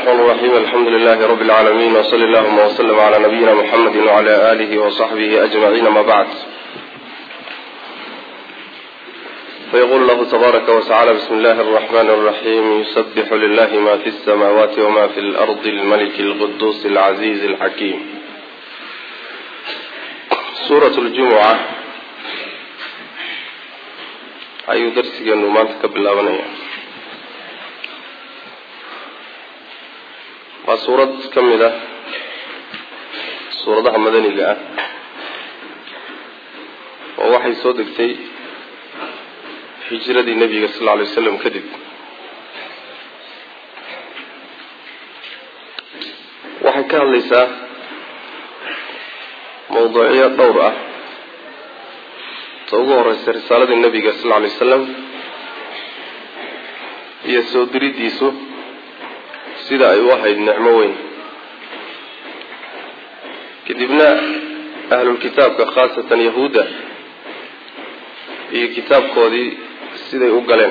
الرحمن الرحيم الحمد لله رب العالمين وصلى اللهم وسلم على نبينا محمد وعلى آله وصحبه أجمعين ما بعد. فيقول الله تبارك وتعالى بسم الله الرحمن الرحيم يسبح لله ما في السماوات وما في الأرض الملك القدوس العزيز الحكيم. سورة الجمعة أي درس أنه ما تقبل أبنية وسورة كملة سورة مدني لها ووحي صدقتي هجرة النبي صلى الله عليه وسلم كذب وحي كان ليس موضوعية دورة توقع رسالة النبي صلى الله عليه وسلم هي سودري ديسو سيدا أي واحد نعمة وين كتبنا أهل الكتاب خاصة يهودا هي كتاب كودي سيدا يوقلين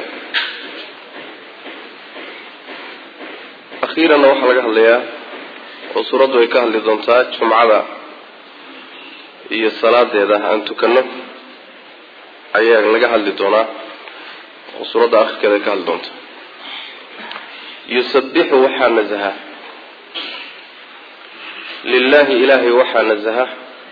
أخيرا نوحى لك هالليا وصورته يكهل لدونتاج جمعة هي الصلاة إذا أن تكنف أيها لك هال لدونا وصورته أخي كذا كهل دونتا يسبح وحى نزهه لله إلهي وحى نزهه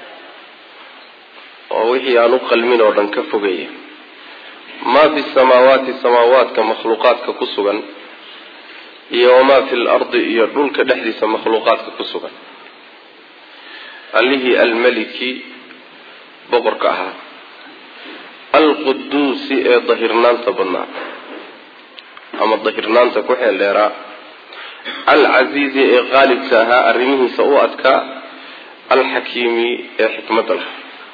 ووحي أنقل من أردن كفقية ما في السماوات كمخلوقات ككسوغا وما في الأرض يردون كدحدث مخلوقات ككسوغا اللي هي الملك بغركها القدوس ظهرنان تبنى أما الظهرنان تكوحي الليرا العزيز غالب تاها الرميه سؤاتك الحكيم حكمة له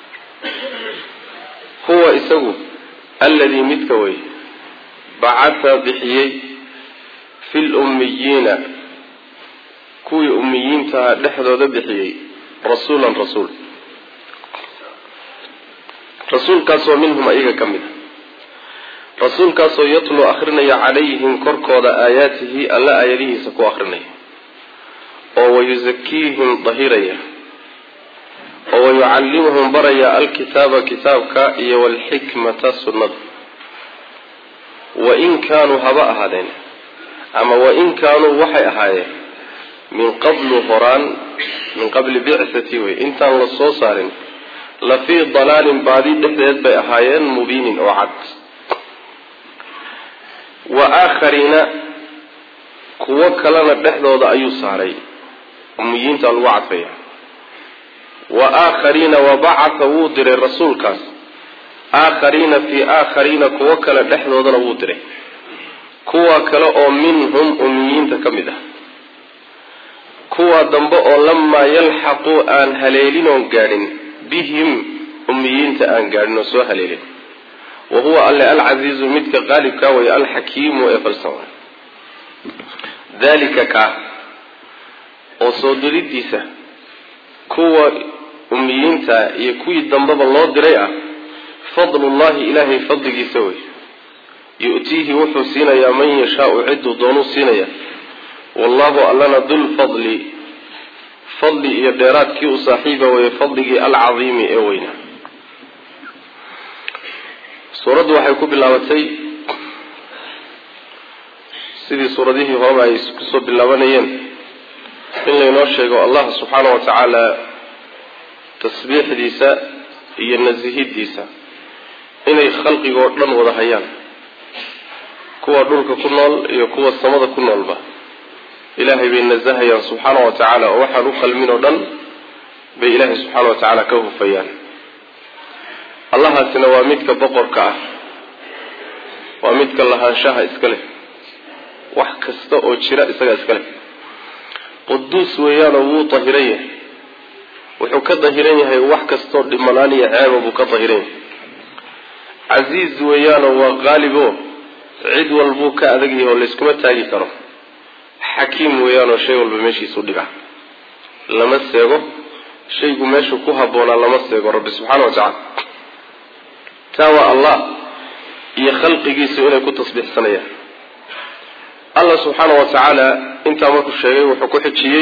هو إسوه الذي متكوي بعث بحيي في الأميين كوي أميين تها لحظة بحيي رسول كاسو منهم أيها كمده رسول كاسو يطلو أخرنا عليهم كركود آياته ألا آياته سكو أخرنا ويزكيهم ظهيريا ويعلمهم بريا الكتاب كتابك والحكمة سنة وإن كانوا هباء هذين أما وإن كانوا وحي أهاية من قبل هران من قبل بعثتي وإن كان للصوصار لفي ضلال بعدي دحدث بأهايين مبين وعد وآخرين كوكلنا دحدود أيو صاري أميين الوعد فيها وآخرين وبعث وودر الرسول كاس آخرين في آخرين كوكلا دحدود وودر كوكلا منهم أميين تكمده كوا دنبؤ لما يلحقوا آن هليلين وقارن بهم أميين تآن قارن وسوى هليلين وهو العزيز مدك غالب كاوي الحكيم وإفلسون ذلك كا وصدر الديسة كوا أميين تا يكوي الدنباب الله دريئة فضل الله إلهي فضل يسوي يؤتيه وحو سينا يا من يشاء عد دونو سينا والله ألنا ذو الفضل فضل يديرات كيو صاحبه ويفضل العظيم اوينا suuraddu waxay ku bilaabatay sidii suuradihii hore ay ku soo bilaabanayeen in laynoo sheego Allah subhanahu wa ta'ala tasbiixdiisa iyo nazihidiisa inay khalqiga oo dhan wada hayaan kuwa dhulka ku nool iyo kuwa samada ku noolba ilaahay bay nazahayaan subhanahu wa ta'ala oo waxa uu qalmin oo dhan bay ilaahay subhanahu wa ta'ala ka hufayaan الله سنوا ميتك بقرك وميتك الله شاه إسكاله وحكسته أو شراء إسكاله قدوس ويانا وطهيريه وحكا طهيريه هي وحكسته لملانية عام وبكا طهيريه عزيز ويانا وغالبه عد والبوكاء ذقيه والاسكمة تاقي كرم حكيم ويانا شيء والبمشي صدقه لما سيقو شيء ماشي كوها بولا لما سيقو رب سبحانه وتعالى تاوى الله هي خلقه سئلة كتصبح سنية الله سبحانه وتعالى انت مركو الشيء وحكو حجيي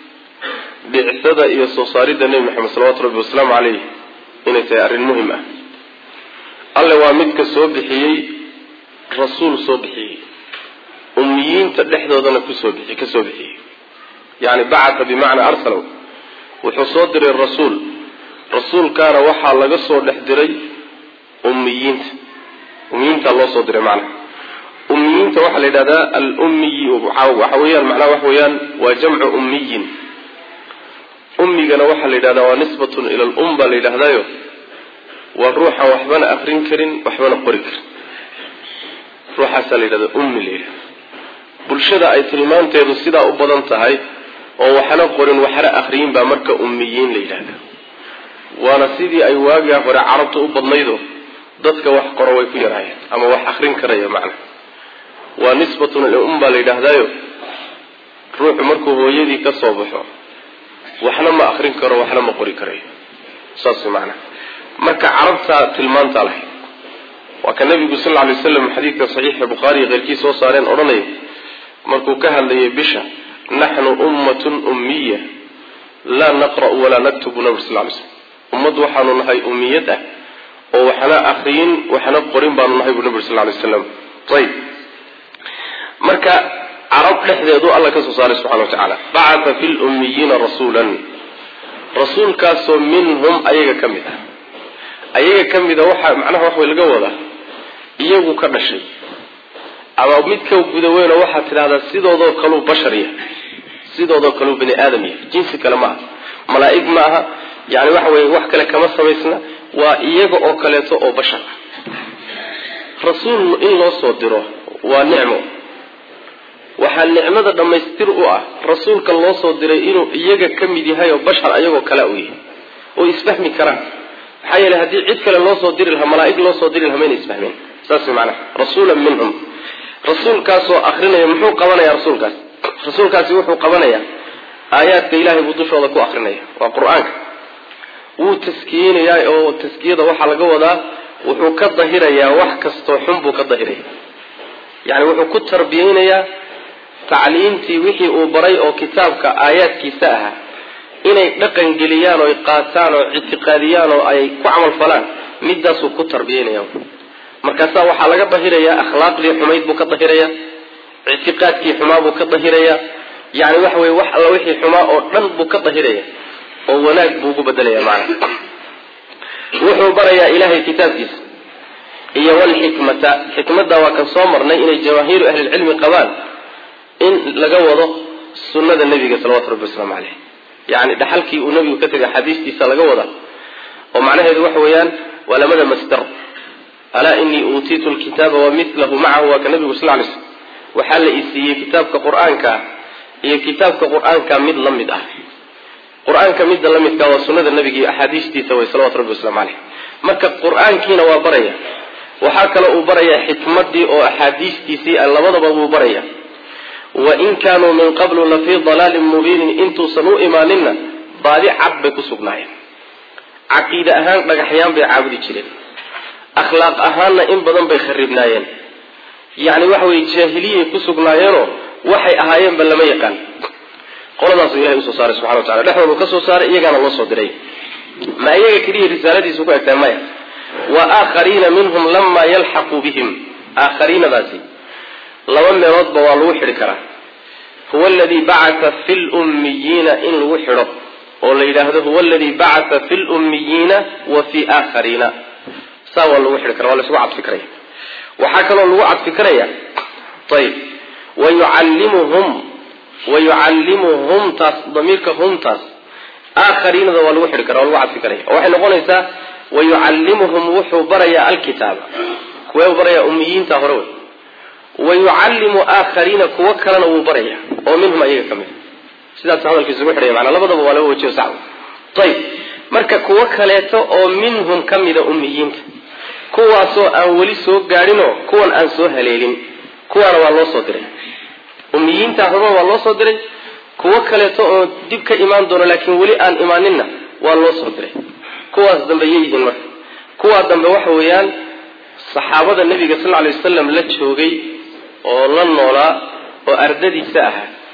بعثة إيا صوصاري النبي محمد صلى الله عليه وسلم عليه إنه تأرين مهمة الله وامدك صوبحي رسول صوبحي أميين تدحدو ذنك كصوبحي يعني بعث بمعنى أرسله وحصدر الرسول رسول كان وحى لقصه لحدري أميين الله صدر معنا أميين توحى لدى الأمي وحويا معناه وحويا وجمع أميين أمي كان وحى لدى ونسبة إلى الأمة لدى والروح وحبنا أخرين كرين وحبنا قريك روح سالي لدى أمي لدى بلشدة أي تلمان تيدو سيدا أبضان تهي وحنا قرين وحنا أخرين بأمرك أميين لدى وانا سيدي أي واقع ورا عربت أبضنيدو ضدك وح قروي في راية أما وح أخرين كريه معنا ونسبة الأمة لدهدايو روح مركو هو يدي كصوبحه وحنا ما أخرين كرو وحنا ما قري كريه صاصي معنا مركا عربتا تلمان تالح وكان النبي صلى الله عليه وسلم حديث صحيح البخاري غير كيس وصارين أرني مركو كهل لي بشا نحن أمة أمية لا نقرأ ولا نكتب نبي صلى الله عليه وسلم أمد وحنا نهي أميته وحنا أخرين وحنا قرين بانو نهي النبي صلى الله عليه وسلم طيب مركا عرب لحظة الله كسو صالح سبحانه وتعالى بعث في الأميين رسولا رسول كاسو منهم أيها كمدة أيها كمدة معناه وحوي القوة إيهو كرشي أما أميدك وقدوين وحات هذا سيدو ذو كلو بشرية سيدو ذو كلو بني آدمية جنس كلمات ملائك معها يعني وحوي وحكا لك ما سويسنا وإيهو أوكاليتو أو بشر رسول إن الله صدره ونعمه waxaa nicmada dhameystir u ah rasuulka loo soo diray inuu iyaga kamid yahay oo bashar ayagoo kala u yahay oo isfahmi karaan waxa yeelay hadii cid kale loo soo diri lahaa malaa'ig loo soo diri lahaa ma isfahmeen saas macna rasuulan minhum rasuulkaas oo akhrinaya muxuu qabanaya rasuulkaasi wuxuu qabanaya aayaadka ilaahay buu dushooda ku akhrinaya waa quraanka wuu taskiinaya oo taskiyada waxa laga wadaa wuxuu ka dahirayaa wax kasto xun buu ka dahiraya yani wuxuu ku tarbiyeenaya تعليمتي وحي أوبري أو كتابك آيات كيساها إني دقن جليان أو قاتان أو اعتقاديان أو أي كعمل فلان مدسو كتر بينا يوم مركزا وحلقة ظهيرية أخلاق لي حميد بك ظهيرية اعتقاد كي حما بك ظهيرية يعني وحوي وحي حما أو رن بك ظهيرية ووناك بوك بدلية معنا وحو بريا إلهي كتاب كيس هي والحكمة حكمة وكان صامرنا إن جماهير أهل العلم قبال إن لجوضه سنة النبي صلى الله عليه وسلم عليه يعني ده حلقي والنبي كتب حديث تيسا لجوضه ومعناه هذا وحويان ولا مدى مستر ألا إني أوتيت الكتاب ومثله معه وكان النبي صلى الله عليه وسلم وحل إسي كتاب كقرآن هي كتاب كقرآن كمد لمد قرآن كمد لمد وسنة النبي أحاديث تيسا صلى الله عليه وسلم عليه مكة قرآن كينا وبرية وحكى له برية حكمتي أو أحاديث تيسي الله مضى برية وإن كانوا من قبل لفي ضلال مبين انتو سنو إيماننا ضالي عب كسبناهم عقيدة أهان بقحيان بعابد جلين أخلاق أهان إن بدن بيخربناين يعني وحوي جاهلية كسبناينو وحي أهايين بل لما يقان قول الله سبحانه وتعالى نحن نكسو صار إيقان الله صدري ما إيقا كريه رسالتي سبحانه وتعالى وآخرين منهم لما يلحقوا بهم آخرين ذاتي لو أن رضب والوحر كره هو الذي بعث في الأميين إن الوحر هذا هو الذي بعث في الأميين وفي آخرين سوى الوحر كره ولا سوى عبد فكرية وحكى له الوعد فكرية طيب ويعلمهم تاس ضميرك هم تاس آخرين ذو الوحر كره والوعد فكرية وحين نقول إنسا ويعلمهم وحو بريا الكتاب كوي بريا أميين تهرون ويعلم آخرين كوكرا وبريا ومنهم أيها كمثل سيدات هذا الكسوح رأي معنا لبضب ولا وجه سعود طيب مركا كوكاليتو ومنهم كمثل أميين كواسو أولي سو قارنو كوان أنسو هليلين كوان والله صدري أميين تهرون والله صدري كوكاليتو دبك إيمان دون لكن ولي أن إيماننا والله صدري كواس دنبيين مركا كواس دنب وحويان صحابة النبي صلى الله عليه وسلم لا تشوقي oo la noolaa oo ardadiisa ah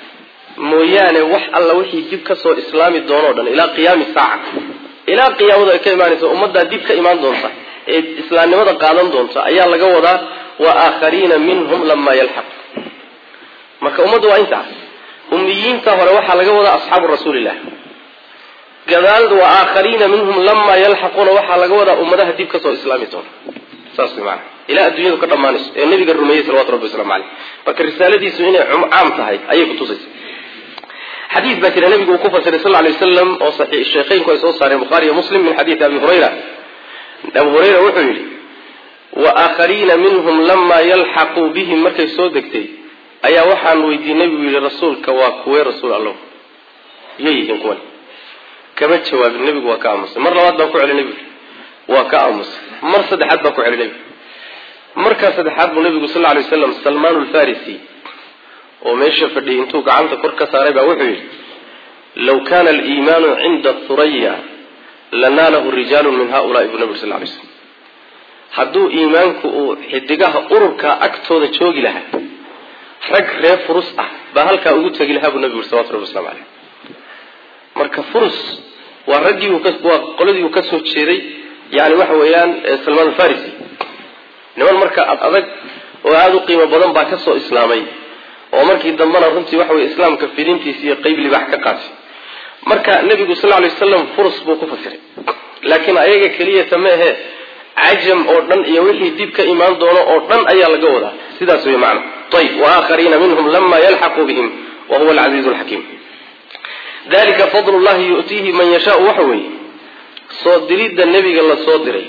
mooyaane wax alla wixii dib ka soo islaami doono dhan ilaa qiyaami saaca ilaa qiyaamada ay ka imaanayso ummadda dib ka imaan doonta ee islaamnimada qaadan doonta ayaa laga wadaa wa aakhariina minhum lamma yalhaq marka ummaddu waa inta ummiyiinta hore waxa laga wadaa asxaabu rasuulillah gadaal wa aakhariina minhum lamma yalhaquna waxa laga wadaa ummadaha dib ka soo islaami doona saas macna ila adduunyadu ka dhamaanayso ee nabiga rumeeyay sallallahu alayhi wasallam marka risaaladiisu inay caam tahay ayay ku tusaysaa حديث بكر النبي كوفة صلى الله عليه وسلم أو صحيح الشيخين كويس صار البخاري ومسلم من حديث أبي هريرة وحيري وآخرين منهم لما يلحقوا بهم مركز صدقتي أيا وحن ويدي نبي للرسول كواكوي رسول الله يجيهم كون كما تشواب النبي وكامس مرة واحد بكو على النبي وكامس مرة صدحات بكو على النبي مركز صدحات النبي صلى الله عليه وسلم سلمان الفارسي وماشي فدي انتو قعنت كركا ساربا وحي لو كان الإيمان عند الثريا لناله الرجال من هؤلاء ابن نبي صلى الله عليه وسلم حدو إيمانك حدقاها أربكا أكتوذ تشوغي لها رق ريف فرصة بهالكا أقود تشوغي لها ابن نبي صلى الله عليه وسلم مركا فرص ورقي وقلدي وكسو تشيري يعني وحويان سلمان الفارسي نمان مركا أدق وهذا قيمة بدن باكسو إسلامي ومركي دمنا runtii waxa way islaamka firintiisa iyo qayb libax ka qaatay marka nabiga sallallahu alayhi wasallam furs buu ku fasiray laakiin ayaga kaliya sameehe ajam oo dhan iyo wixii dib ka iimaan doono oo dhan ayaa laga wadaa sidaas way macna طيب واخرين منهم لما يلحقوا بهم وهو العزيز الحكيم ذلك فضل الله يؤتيه من يشاء وحوي صدريد النبي الله صدري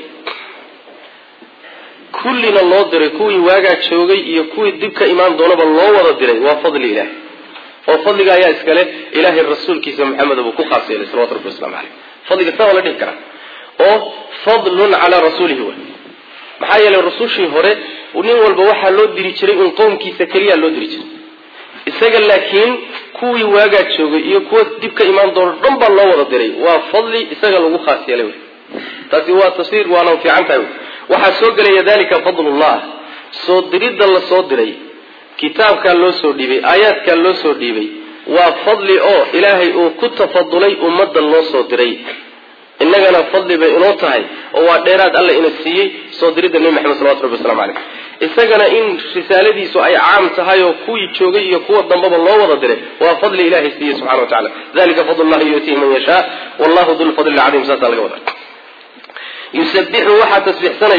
كلنا الله دري كوي واجا شوقي يكوي دبك إيمان دونه الله وضع دري وفضل إله وفضل يا إسكاله إله الرسول كيس محمد أبو كوخاصي صلى الله عليه وسلم فضل الثاني ولا نكره أو فضل على رسوله هو محايا للرسول شيء هره ونقول بوحة لو دري شري من قوم كيس كريا لو دري شري إسقال لكن كوي واجا شوقي يكوي دبك إيمان دونه رب الله وضع دري وفضل إسقال أبو كوخاصي له تسوى تصير وأنا في عنته waxaa soo galaya dalika fadlullah soo diridda la soo diray kitaabka loo soo dhiibay aayaadka loo soo dhiibay waa fadli oo ilaahay uu ku tafadulay ummadda loo soo diray innagana fadli bay inoo tahay oo waa dheeraad alla ina siiyey soo diridda nabi maxamed sallallahu alayhi wasallam isagana in risaaladiisu ay caam tahay oo kuwii joogay iyo kuwa dambaba loo wada diray waa fadli ilaahay siiyey subhanahu wa ta'ala dalika fadlullah yu'tihi man yasha wallahu dhul fadli al'azim saasa laga wada يسبح وحا تسبح سنة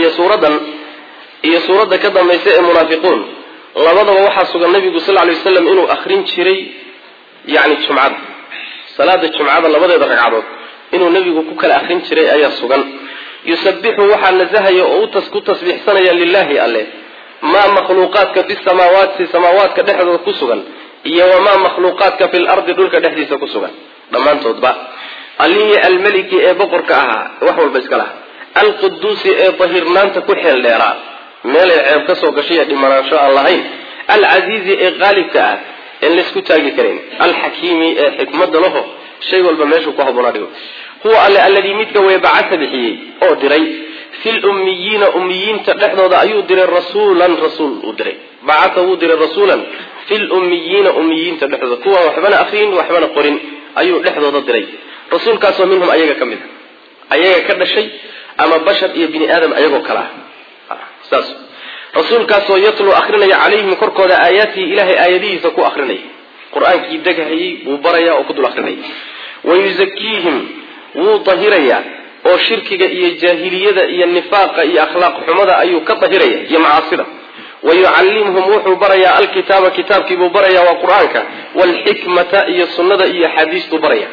هي سورة كذا ما يسأل المنافقون لبضا وحا سوى النبي صلى الله عليه وسلم إنه أخرين شري يعني الشمعات صلاة الشمعات لبضا يدرك عضو إنه النبي كوكال أخرين شري أي سوى يسبح وحا نزها يؤوتس كتسبح سنة لله الله ما مخلوقاتك في السماوات كدحد كسوغا وما مخلوقاتك في الأرض دولك دحديث كسوغا لما أنت تطبع اللي الملك بقرك وحول بسكلها القدوس طهرنان تكحل ليرا ميل عيب كسو غشيه دمان ان شاء الله العزيز غالب كا ان لسكو تاغي كرين الحكيم حكمه له شيء والبا ميشو كحبنا ديو هو الذي متك ويبعث به او دري في الاميين اميين تدخدودا ايو دري رسولا رسول ودري بعثه دري رسولا في الاميين اميين تدخدودا كوا وحبنا اخرين وحبنا قرين ايو دخدودا دري رسول كاسو منهم ايغا كميد ايغا كدشي أما بشر إيه بني آدم أيقو كلاه ساس رسول كاسو يطلو أخرنا عليهم كركو دا آياتي إلهي آياتي سكو أخرنا قرآن كي دقهي وبريا وكدو أخرنا ويزكيهم وطهريا وشركة إيه جاهلية إيه النفاق إيه أخلاق حمدا أيو كطهريا إيه معاصرة ويعلمهم وحو بريا الكتاب كتاب كيبو بريا وقرآنك والحكمة إيه السنة إيه حديث بريا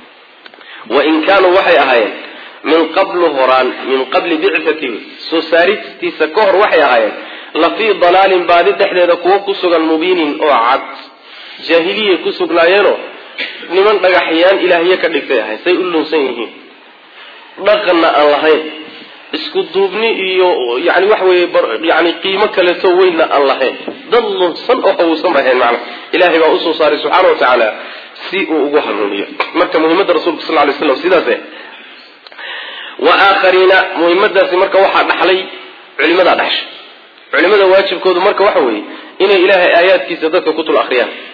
وإن كانوا وحي أهايان من قبل بعثته سوساريتي سكور وحي هاي لفي ضلال بعد تحديد كوكسوغ المبين او عد جاهليه كسوغ لاينو نمن دغخيان الهيه كدغتay say u lunsan yihiin dhaqana allahay isku duubni iyo yaani wax way yaani qiimo kale soo weyna allahay dad lunsan oo hawsan bahay macna ilaahay baa u soo saaray subhanahu wa ta'ala si uu ugu hanuuniyo marka muhiimada rasuulka sallallahu alayhi wasallam sidaas وآخرين مهمة مركا واحد نحلي علماء دحش علماء واجب كود مركا وحوي إن إله آيات كي سدك كتب الأخريان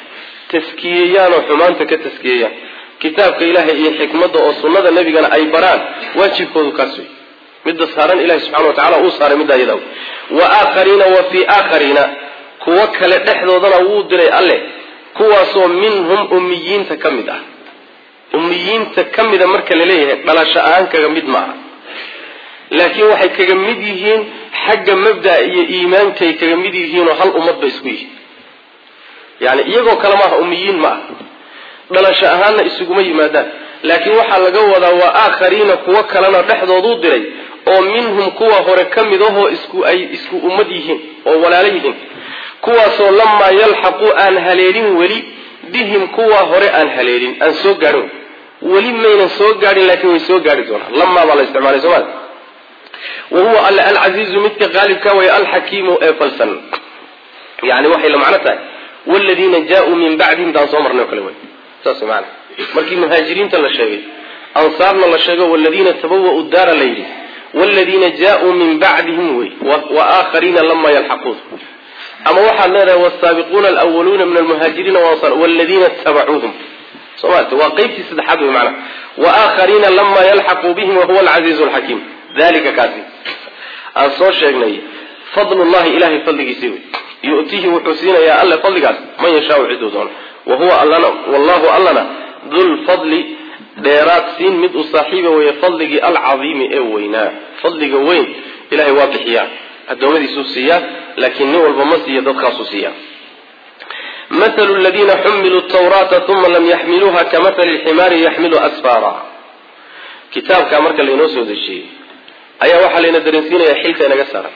taskiyayaan oo xumaanta ka taskiyayaan kitaabka ilaahay iyo xikmadda oo sunnada nabigana ay baraan waajibkoodu kaas wey midda saaran ilaahay subxana wa tacala uu saaray midda iyada wa aakhariina wa fii aakhariina kuwa kale dhexdoodana wuu diray alle kuwaasoo minhum ummiyiinta ka mid ah ummiyiinta ka mida marka la leeyahay dhalasho ahaan kaga mid maaha laakiin waxay kaga mid yihiin xagga mabda' iyo iimaankay kaga mid yihiinoo hal ummad bay isku yihiin yani iyagoo kale maaha ummiyiin ma ah dhalasho ahaanna isuguma yimaadaan laakiin waxaa laga wadaa waa aakhariina kuwo kalena dhexdooduu diray oo minhum kuwa hore ka mid ahoo ay isku ummad yihiin oo walaalo yihiin kuwaasoo lamaa yalxaqu aan haleelin weli bihim kuwa hore aan haleelin aan soo gaadhin weli maynan soo gaadhin laakiin way soo gaadhi doonaan lamaa baa la isticmaalay sooma wa huwa alla alcasiizu midka qaalibka way alxakiimu ee falsan yani waxay la macno tahay waladiina jaa-uu min bacdihim taan soo marnay oo kale wey saas maana markii muhaajiriinta la sheegay ansaarna la sheego waladiina tabawa'u daara la yidhi waladiina jaa-uu min bacdihim wey wa aakhariina lamaa yalxaquun ama waxaad leedahay wasaabiquuna alwaluuna min almuhaajiriina waladiina tabacuuhum soomaalta waa qeybtii saddexaad wey macana wa aakhariina lamaa yalxaquu bihim wahuwa alcasiizu alxakiim dalika kaasi aan soo sheegnay fadlullahi ilahay fadligiisii wey yu'tihi wuxuu siinayaa alle fadligaas man yashaau ciduu doono wahuwa allana wallahu allana dulfadli dheeraad siin mid u saaxiiba weeye fadligii alcadiimi ee weynaa fadliga weyn ilahay waa bixiyaa adoomadiisuu siiyaa laakiin nin walba ma siiya dadkaasuu siiyaa mathalu ladiina xumiluu tawraata uma lam yaxmiluuha kamathali lximaari yaxmilu asfaara kitaabkaa marka laynoo soo dejiyey ayaa waxaa layna dareensiinayaa xilka inaga saaran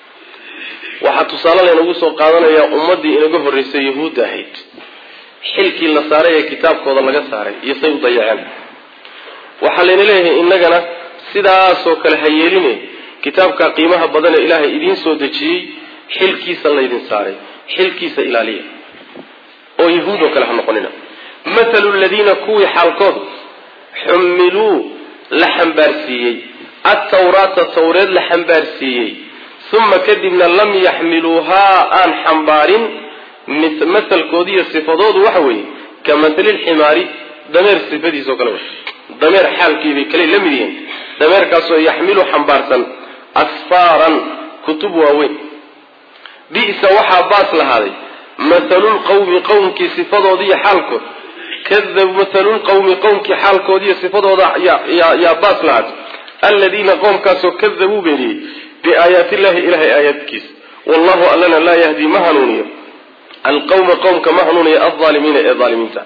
waxaa tusaale laynagu soo qaadanayaa ummaddii inaga horreysay yahuudda ahayd xilkii la saaray ee kitaabkooda laga saaray iyo say u dayaceen waxaa layna leeyahay innagana sidaasoo kale ha yeeline kitaabka qiimaha badan ee ilaahay idiin soo dejiyey xilkiisa laydin saaray xilkiisa ilaaliya oo yahuud oo kale ha noqonina mathalu ladiina kuwii xaalkood xumiluu la xambaarsiiyey attawraata tawreed la xambaarsiiyey uma kadibna lam yaxmiluuhaa aan xambaarin mathalkoodiiyo sifadoodu waxa weeye ka mathali lximaari dameer sifadiisoo kale wey dameer xaalkiibay kale la mid yihiin dameerkaasoo yaxmilu xambaarsan asfaaran kutub waaweyn bi'sa waxaa baas lahaaday mathalulqawmi qowmkii sifadoodiiyo xaalkood mathalulqawmi qowmkii xaalkoodiiyo sifadooda yaa baas lahaaday aladiina qoomkaasoo kadabuu beeniyey biaayaati illahi ilahay aayaadkiisa wallahu allana laa yahdi ma hanuuniyo alqawma qowmka ma hanuuniyo alaalimiina ee aalimiinta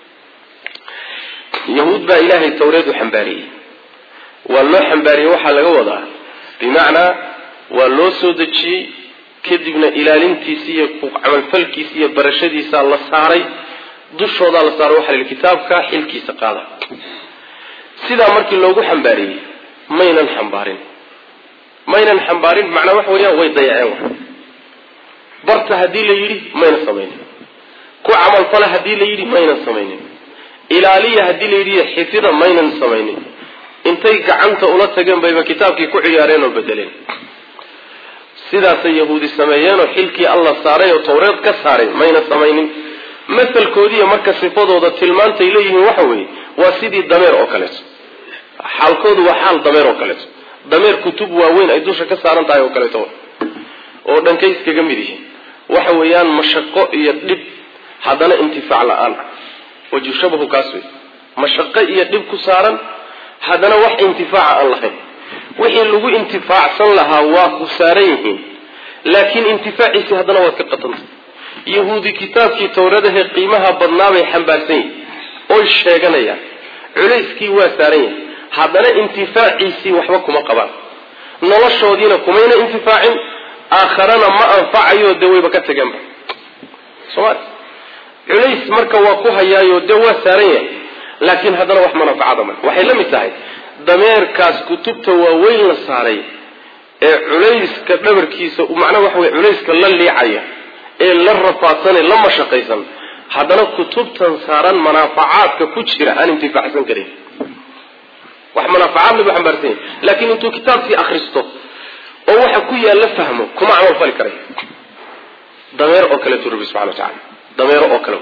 yahuud baa ilaahay tawreed u xambaariyey waa loo xambaariyey waxaa laga wadaa bimacnaa waa loo soo dejiyey kadibna ilaalintiisi iyo camalfalkiisa iyo barashadiisaa la saaray dushoodaa la saaray waxaa la yidhi kitaabka xilkiisa qaada sidaa markii loogu xambaariyey maynan xambaarin macnaa waxa weeyaan way dayaceen barta haddii la yidhi mayna samaynin ku camalfala haddii la yidhi maynan samaynin ilaaliya haddii la yidhi xifida maynan samaynin intay gacanta ula tageen bayba kitaabkii ku ciyaareen oo bedeleen sidaasay yahuudi sameeyeenoo xilkii alla saaray oo tawreed ka saaray mayna samaynin masalkoodiiyo marka sifadooda tilmaantay leeyihiin waxa weeye waa sidii dameer oo kaleeto xaalkoodu waa xaal dameer oo kaleeto dameer kutub waaweyn ay dusha ka saaran tahay oo kaleeto oo dhankay iskaga mid yihiin waxa weeyaan mashaqo iyo dhib haddana intifaac la-aan waju shabahu kaas wey mashaqo iyo dhib ku saaran haddana wax intifaaca aan lahayn wixii lagu intifaacsan lahaa waa ku saaran yihiin laakiin intifaaciisii haddana waad ka qatantay yahuudi kitaabkii tawradahee qiimaha badnaa bay xambaarsan yihin oy sheeganayaan culayskii waa saaran yahay haddana intifaaciisii waxba kuma qabaan noloshoodiina kumayna intifaacin aakharana ma anfacayo dee wayba ka tegeenba somaali culays marka waa ku hayaayo dee waa saaran yahay laakiin haddana wax manafacada male waxay la mid tahay dameerkaas kutubta waaweyn la saaray ee culayska dhabarkiisa macnaha waxa wey culayska la liicaya ee la rafaadsanay la mashaqaysan haddana kutubtan saaran manaafacaadka ku jira aan intifaacsan karin wax manaafacaad lagu xambaarsan yahay laakiin intuu kitaabkii akhristo oo waxa ku yaalla fahmo kuma camal fali karay dameer oo kale rabbi subxana wa tacaala dameero oo kale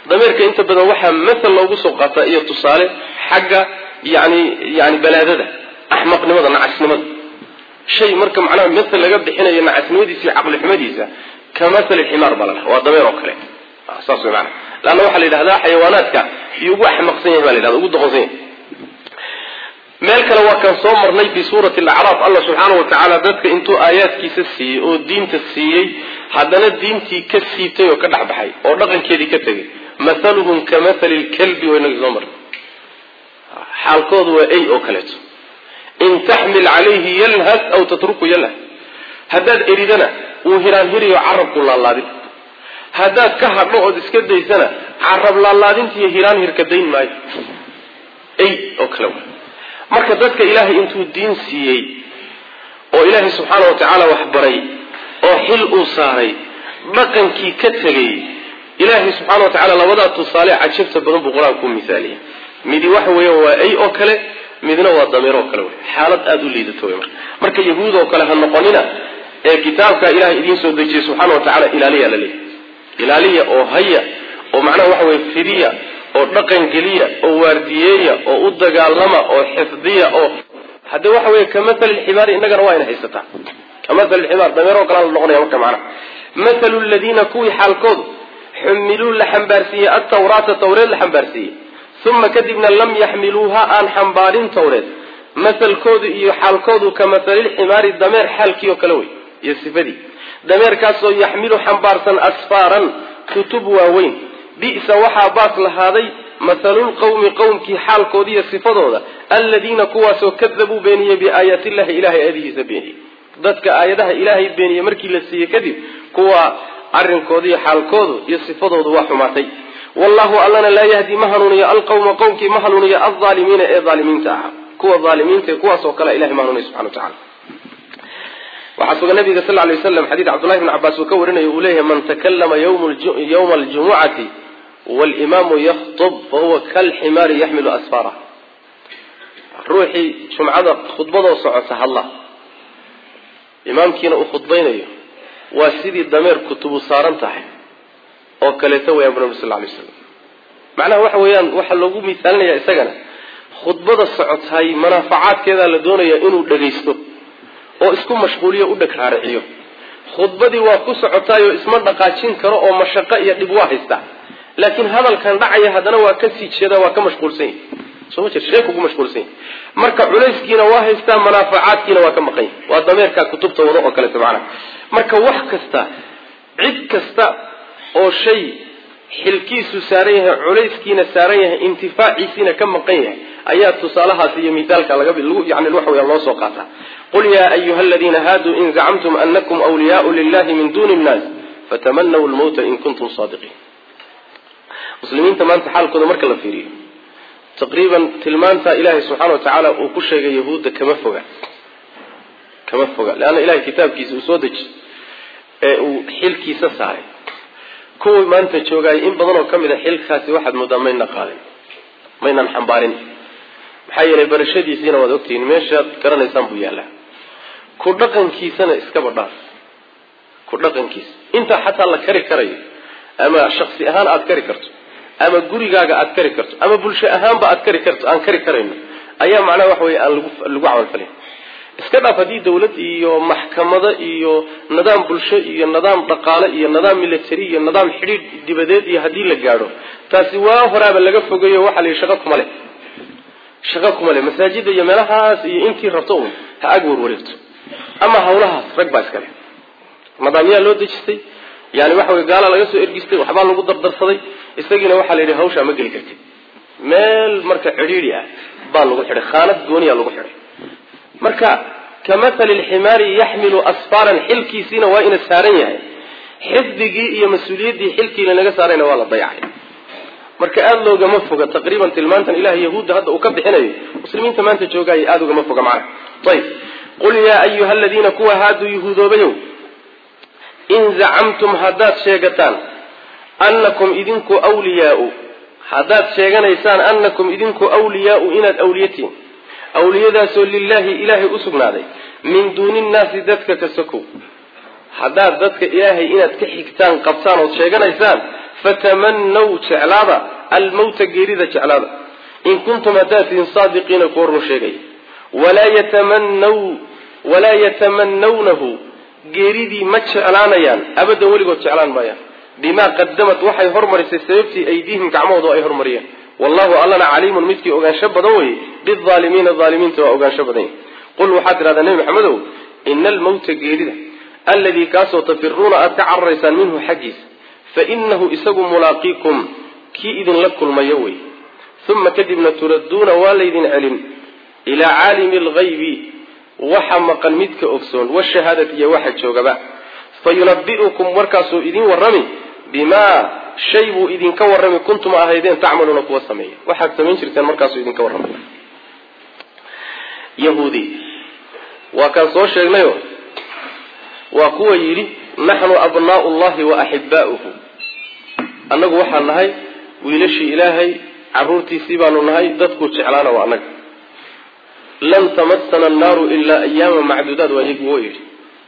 dameerka inta badan waxa مثل loogu soo qaata iyo tusaale xagga yani balaadada ahmaqnimada nacasnimada shay marka macnaha مثل laga bixinayo nacasnimadiisa iyo aqli xumadiisa كمثل الحمار balana waa dameer oo kale asaas macna laana waxa la yiraahdaa xayawaanaadka iyagu ahmaqsan yahay la yiraahdaa ugu doqonsan meel kale waa kan soo marnay fi suurati al-a'raf Allah subhanahu wa ta'ala dadka intuu aayaadkiisa siiyay oo diinta siiyay hadana diintii ka siitay oo ka dhaxbaxay oo dhaqankeedii ka tagay mathaluhum kamathali al-kalbi wa inazamar xaalkoodu waa ay oo kaleeto in tahmil alayhi yalhas aw tatruku yalhas hadad eridana uu hiraan hiriyo carabku laalaadin hadad ka hadho oo iska daysana carab laalaadintii hiraan hirka dayn maayo ay oo kale marka dadka ilaahay intuu diin siiyay oo ilaahay subhanahu wa ta'ala wax baray oo xil uu saaray dhaqankii ka tagay ilaahay subhanahu wa ta'ala labada tusaale ajibta badan buu quraanku misaaliye midi wax weeye waa ay oo kale midna waa dameer oo kale xaalad aad u liidato marka yahuud oo kale ha noqonina ee kitaabka ilaahay idin soo dejiyay subhanahu wa ta'ala ilaaliya oo haya oo macnaha wax weeye fidiya oo dhaqan geliya oo waardiyeeya oo u dagaalama oo xifdiya oo hada waxa weeye kamathal al-himar inagana waa in haysata kamathal al-himar dameero kala noqonaya marka macna mathalul ladina kuwi halkood humilu la xambaarsiya at-tawrata tawreed la xambaarsiya thumma kadibna lam yahmiluha an xambaarin tawreed mathalkoodu iyo halkoodu kamathal al-himar dameer halkiyo kala way iyo sifadi dameerkaas oo yahmilu xambaarsan asfaran kutub waaweyn بئس وحا باس لهذي مثل القوم قومك حال كودية صفدودا الذين كواسوا كذبوا بيني بآيات الله إلهي أذيه سبيني ذاتك آياتها إلهي بيني مركي لسي كذب كوا عرن كودية حال كودو يصفدودا وحماتي والله ألنا لا يهدي مهنوني القوم قومك مهنوني الظالمين أي ظالمين تعا كوا ظالمين كواسوا كلا إلهي مهنوني سبحانه وتعالى وحسب النبي صلى الله عليه وسلم حديث عبد الله بن عباس وكورنا يقوليه من تكلم يوم الجمعة والإمام يخطب فهو كالحمار يحمل أسفاره روحي شمعة خطبة وصعصها الله إمام كينا أخطبين وسيدي الدمير كتب صارنته وكاليته يا ابن صلى الله عليه وسلم معناه وحويان وحلقوا مثالنا يا إساقنا خطبة الصعصها منافعات كذا لدونا يأنوا لغيستو وإسكم مشغولية ودك هارعيو خطبة وكسعتايو اسمان دقاتشين كرو ومشاقة يقبوها استا لكن هذا كان دعي هذا نوع كسيد شذا وكمشغول سين سو ما شيخ وكمشغول سين مركا عليسكينا واهستا منافعاتكينا وكمقين والضمير ككتب توضع وكلا تبعنا مركا وحكستا عدكستا او شيء حلكيسو ساريها عليسكينا ساريها انتفاعي سينا كمقين ايات تصالحها سي مثالك يعني الوحوي الله سوقاتها قل يا أيها الذين هادوا إن زعمتم أنكم أولياء لله من دون الناس فتمنوا الموت إن كنتم صادقين مسلمين تمان حال كذا مركل فيري تقريبا تلمانتا إلهي سبحانه وتعالى وكل شيء يهود كما فوق لأن إلهي كتاب كيس وسودج وحيل كيس ساري كوي ما أنت شوقاي إن بدنا كم إذا حيل خاسي واحد مدامين نقالين ما ينام حنبارين حيل برشدي سينا ودكتين ماشى كرنا يسامبو ياله كردقن كيسنا إسكبر دار كردقن كيس أنت حتى الله كري أما شخصي أهان أذكري كرتو أما جوري جاga أذكري كرتو أما بولش أهان بأذكري كرتو أن كري كرينا أيام معنا وحوي اللجوع والفلين إسكذا فدي دولة إيو محكمة إيو نظام بولش إيو نظام رقالة إيو نظام ميليتري إيو نظام حديد دبادات إيو هدي لجارو تاسوا هرب اللجف فوقي وحلي شغلكم عليه مساجد يملها إنتي رطون هأجور ولدت أما هولها ركب أسكالي مدامية لو دجستي يعني وحوي قال لا يسوي إرجستي وحبال لو قدر درصدي استجينا وحل إلى هوشة مجلي كرتي مال مركع عريرية بال لو حري خانة دنيا لو حري مركع كمثل الحمار يحمل أسفارا حلكي سين وإن السارية حفظي يا مسؤوليتي حلكي لنا سارينا ولا ضيعي marka aad looga mafoga taqriiban tilmaantan ilaahay yahuud hadda uu ka bixinayo muslimiinta maanta joogay aad uga mafoga macna tayib qul ya ayyuha alladina kuwa hadu yahuudobayo in za'amtum hadat sheegatan annakum idinku awliyaa'u hadat sheeganaysaan annakum idinku awliyaa'u inad awliyatiin awliyadaasoo lillahi ilaahay u sugnaaday min duunin naasi dadka kasako hadat dadka ilaahay inad ka xigtaan qabtaan oo sheeganaysaan فتمنوا جعلادا الموت جريدة جعلادا إن كنتم أتاتين صادقين كورو شيء ولا يتمنونه جريدي ما جعلانيان أبدا ولقوا جعلان مايان بما قدمت وحي هرمر سيبتي أيديهم كعمود أي هرمريان والله ألنا عليم مثلي أغان شبضوي بالظالمين الظالمين توا أغان شبضين قل وحدر هذا النبي محمد إن الموت جريدة الذي كاسوا تفرون أتعرسا منه حجز فإنه إسق ملاقيكم كي إذن لكم ما يوي ثم كذبنا تردون والذين علم إلى عالم الغيب وحمق المدك أكسون والشهادة يوحد شوقبا فينبئكم وركاسوا إذن ورمي بما شيبوا إذن كورمي كنتم أهيدين تعملون قوة سمية وحد سمين شرطان مركاسوا إذن كورمي يهودي وكان صوش يغنيو وقوة يري نحن أبناء الله وأحباؤه أنه وحا نهي ويلشي إلهي عرورتي سيبانو نهي دادكو شعلانا وأنك لن تمسنا النار إلا أيام معدودات ويقوى يري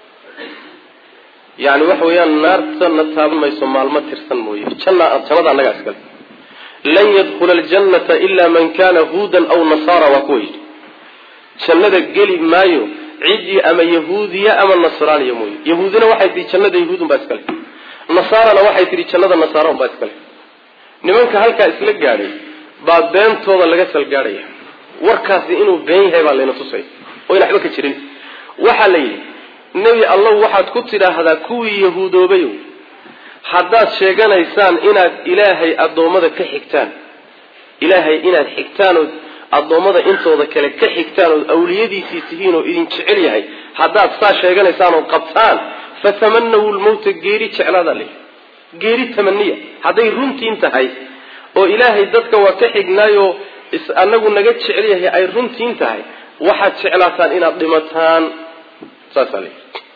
يعني وحويا النار تنتابن ما يسمى المترسن مويه جنة أنك أسكال لن يدخل الجنة إلا من كان هودا أو نصارى وكوي جنة قلي مايو عدي أما يهودية أما النصرانية مويه يهودنا واحد في جنة يهود باسكال نصارى واحد في جنة النصارى باسكال نمانك هالكا إسلق قاري بعد بين توضا لغسل قاري وركاسي إنو بين هيبا لنا تصعي وإن أحبك تشرين وحالي نبي الله واحد كتلا هذا كوي يهودو بيو حداد شيغان إيسان إناد إلهي الضومة كحكتان إلهي إناد حكتان الضومة إنتو ذكالي كحكتان أوليدي سيسهينو إذن تشعليهي حداد سا شيغان إيسان القبطان فتمنوا الموت جيري تشعلا لي جيري تمنية هذا يرونتي انتهي وإلهي ذاتك وكحقنايو أنه نجد تشعليهي أي رونتي انتهي واحد شعلاتان إناد ضمتان ساسالي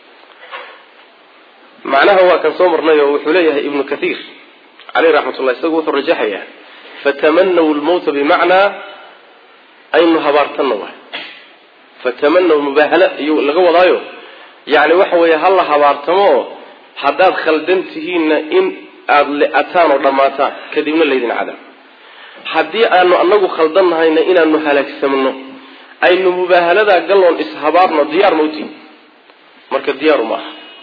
معناها هو كان صومرنا وحليها ابن كثير عليه رحمة الله يستقوى الرجحية فتمنوا الموت بمعنى أين هبارتنا فتمنوا المباهلة لقوا ضايو يعني وحوية هلا هبارتمو حداد خلدنتهين إن أتان ورماتان كذبنا الذين عدم حدي أنه خلدنها إن أنه هلك سمنه أي مباهلة قالوا إسهبارنا ديار موتين marka diyaar uma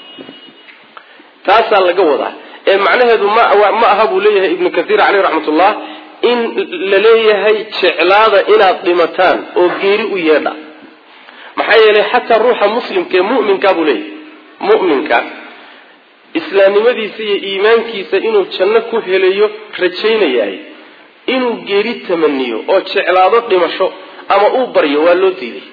taasa laga wadaa macnaheedu ma aha buu leeyahay ibn kathir alayhi rahmatullah in la leeyahay jeclaada inaad dhimataan oo geeri u yeedha maxay yeelay hatta ruuxa muslimka mu'minka buu leeyahay mu'minka islaamnimadiisa iyo iimaankiisa inuu janno ku helayo rajaynayaa inuu geeri tamaniyo oo jeclaado dhimasho ama uu baryo waa loo diiday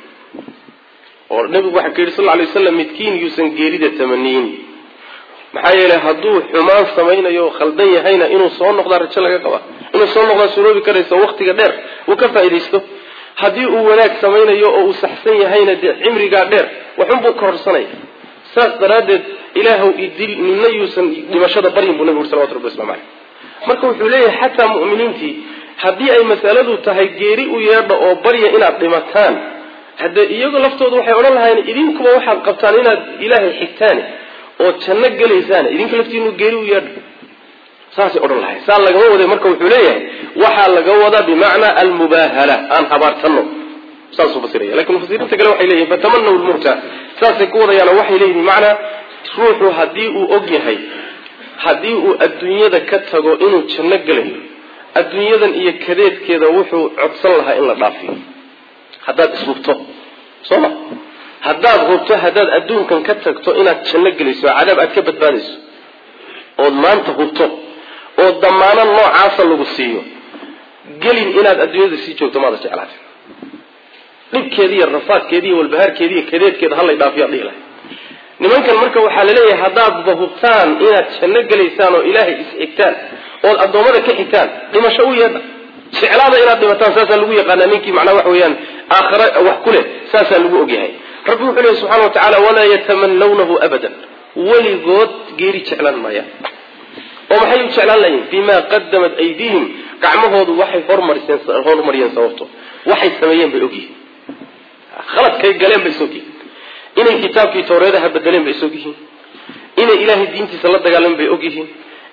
oo nabigu waxa ka yiri sallallahu alayhi wasallam midkiin yuusan geerida tamaniin maxaa yeelay hadduu xumaan samaynayo khaldan yahayna inuu soo noqdo rajo laga qaba inuu soo noqdo suroobi karayso waqtiga dheer uu ka faa'iideysto haddii uu wanaag samaynayo oo uu saxsan yahayna cimriga dheer waxun buu kororsanay saas daraadeed ilaahu idil ninna yuusan dhimashada baryin buu nabigu sallallahu alayhi wasallam marka wuxuu leeyahay hatta mu'miniintii haddii ay mas'aladu tahay geeri u yeedho oo barya inaad dhimataan hadda iyagu laftoodu waxay oran lahayn idinkuba waxaad qabtaan inaad ilaahay xigtaan oo janno galeysaan idinka laftiinu geeri u yeedho saasay oran lahayn saa laga wada marka wuxuu leeyahay waxa laga wada bimaana almubahala aan habartano saasuu fasiraya laakiin mufassiriinta kale waxay leeyihiin fatamannu almauta saasay ku wadayaan waxay leeyihiin macna ruuxu hadii uu og yahay hadii uu adduunyada ka tago inuu janno galayo adduunyadan iyo kadeedkeeda wuxuu codsan lahaa in la dhaafiyo haddaad isrubto sooma haddaad hubto haddaad adduunkan ka tagto inaad janno geliso cadaab aad ka badbaadayso ood maanta hubto oo damaano noocaasa lagu siiyo gelin inaad adduunyada sii joogto maada jeclaatay dhibkeedii iyo rafaadkeedii iyo walbahaarkeedii iyo kadeedkeeda hallay dhaafiyo dhihi lahay nimankan marka waxaa la leeyahay haddaad hubtaan inaad janno gelaysaan oo ilaahay is-xigtaan ood addoommada ka xigtaan dhimasho u yeedha jeclaada inaad dhimataan saasaa lagu yaqaanaa ninkii macnaa waxa weeyaan aakhira wax ku leh saasaa lagu ogyahay rabbi wuxuu leeyahay subxaana wa tacaala walaa yatamannawnahu abadan weligood geeri jeclaan maayaan oo maxay u jeclaan lahayn bimaa qadamat aydiihim gacmahoodu waxay horumariyeen sababto waxay sameeyeen bay ogyihiin khaladkay galeen bay ogyihiin inay kitaabkii tawreedaha bedeleen bay ogyihiin inay ilaahay diintiisa la dagaaleen bay ogyihiin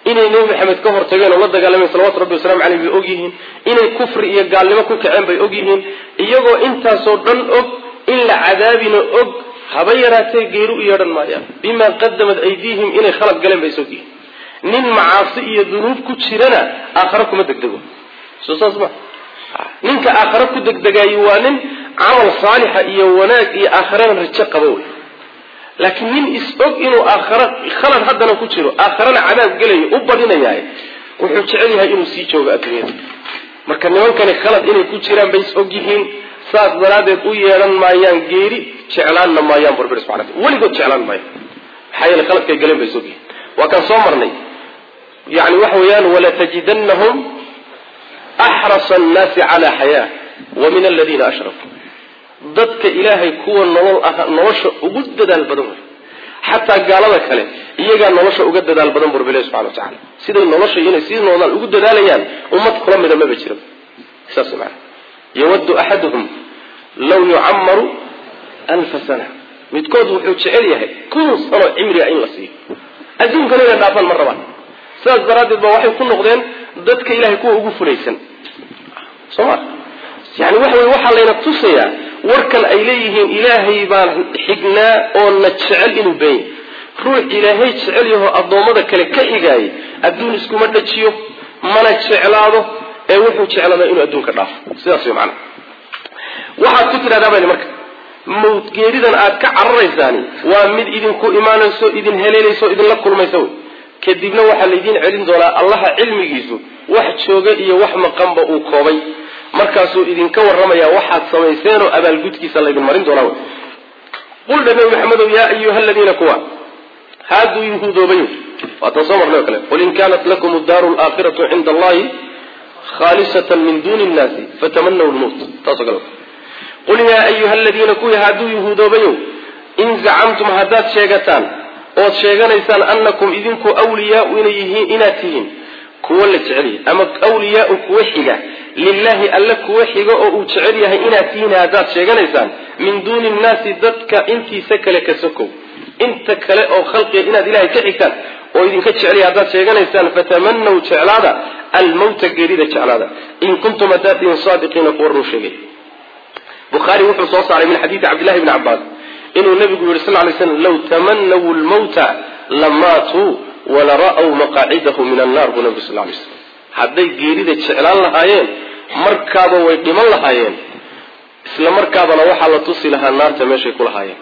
inay nabi maxamed ka hortageen oo la dagaalameen salawaatu rabbi wasalaamu calayhi bay og yihiin inay kufri iyo gaalnimo ku kaceen bay og yihiin iyagoo intaasoo dhan og in la cadaabina og haba yaraatee geeri u yeedhan maayaan bimaa qadamad aydiihim inay khalad galeen bay og yihiin nin macaasi iyo dunuub ku jirana aakhare kuma degdego soo saas ma ninka aakhare ku degdegaayo waa nin camal saalixa iyo wanaag iyo aakharena rajo qabo wey laakiin nin is-og inuu aakhare khalad haddana ku jiro aakharena cadaab gelayo u badinayahay wuxuu jecel yahay inuu sii joogo adduunyada marka nimankani khalad inay ku jiraan bay is-og yihiin saas daraaddeed u yeedhan maayaan geeri jeclaanna maayaan burbir subxana wataala weligood jeclaan maayaan maxaa yeele khaladkay galeen bay is-og yihiin waa kaan soo marnay yani waxa weeyaan walatajidannahum axrasa annaasi calaa xayaa wa min aladiina ashrakuu dadka ilaahay kuwa nolosha ugu dadaal badan wey xataa gaalada kale iyagaa nolosha uga dadaal badan bu rabbilahi subxana watacaala siday nolosha inay sii noodaan ugu dadaalayaan ummad kula mida maba jira saas maana yawaddu axaduhum law yucammaru alfa sana midkood wuxuu jecel yahay 1,000 sano cimriga in la siiyo adduunkana inay dhaafaan ma rabaan sidaas daraaddeed ba waxay ku noqdeen dadka ilaahay kuwa ugu fulaysan soma yani waxa wey waxaa layna tusayaa warkan ay leeyihiin ilaahay baan xignaa oo na jecel inuu beenya ruux ilaahay jecel yahoo addoommada kale ka xigaayay adduun iskuma dhajiyo mana jeclaado ee wuxuu jeclaadaa inuu adduunka dhaafo sidaas wey macana waxaad ku tidhahdaa bani marka mawt geeridan aad ka cararaysaani waa mid idinku imaanayso idin heleelayso idinla kulmaysa wey kadibna waxaa laydin celin doonaa allaha cilmigiisu wax jooga iyo wax maqanba uu koobay markaasuu idinka warramayaa waxaad samayseenoo abaalgudkiisa laydin marin doonaa qul dha nabi maxamedow yaa ayuha aladiina kuwa haaduu yuhuudoobayo waatan soo marnay oo kale qul in kaanat lakum addaaru alaakhiratu cinda allahi khaalisatan min duuni innaasi fatamanaw lmowt taasoo kale qul yaa ayuha aladiina kuwii haaduu yuhuudoobayo in zacamtum haddaad sheegataan ood sheeganaysaan annakum idinku awliyaau inaad tihiin kuwo la jecel yahay ama awliyaau kuwa xiga lilahi alla kuwa xiga oo uu jecel yahay inaad tihiin haddaad sheeganaysaan min duuni nnaasi dadka intiisa kale ka sokow inta kale oo khalqiga inaad ilahay ka xigtaan oo idinka jecel yahay haddaad sheeganaysaan fatamanaw jeclaada almawta geerida jeclaada in kuntum haddaad tihiin saadiqiina kuwa run sheegay bukhaari wuxuu soo saaray min xadiidi cabdillahi bni cabbaas inuu nabigu yidhi sal lay slam law tamanaw lmawta lamaatuu walara'w maqaacidahu min annar buu nabigu sal lay slam hadday geerida jeclaan lahaayeen markaaba way dhiman lahaayeen isla markaabana waxaa la tusi lahaa naarta meeshay ku lahaayeen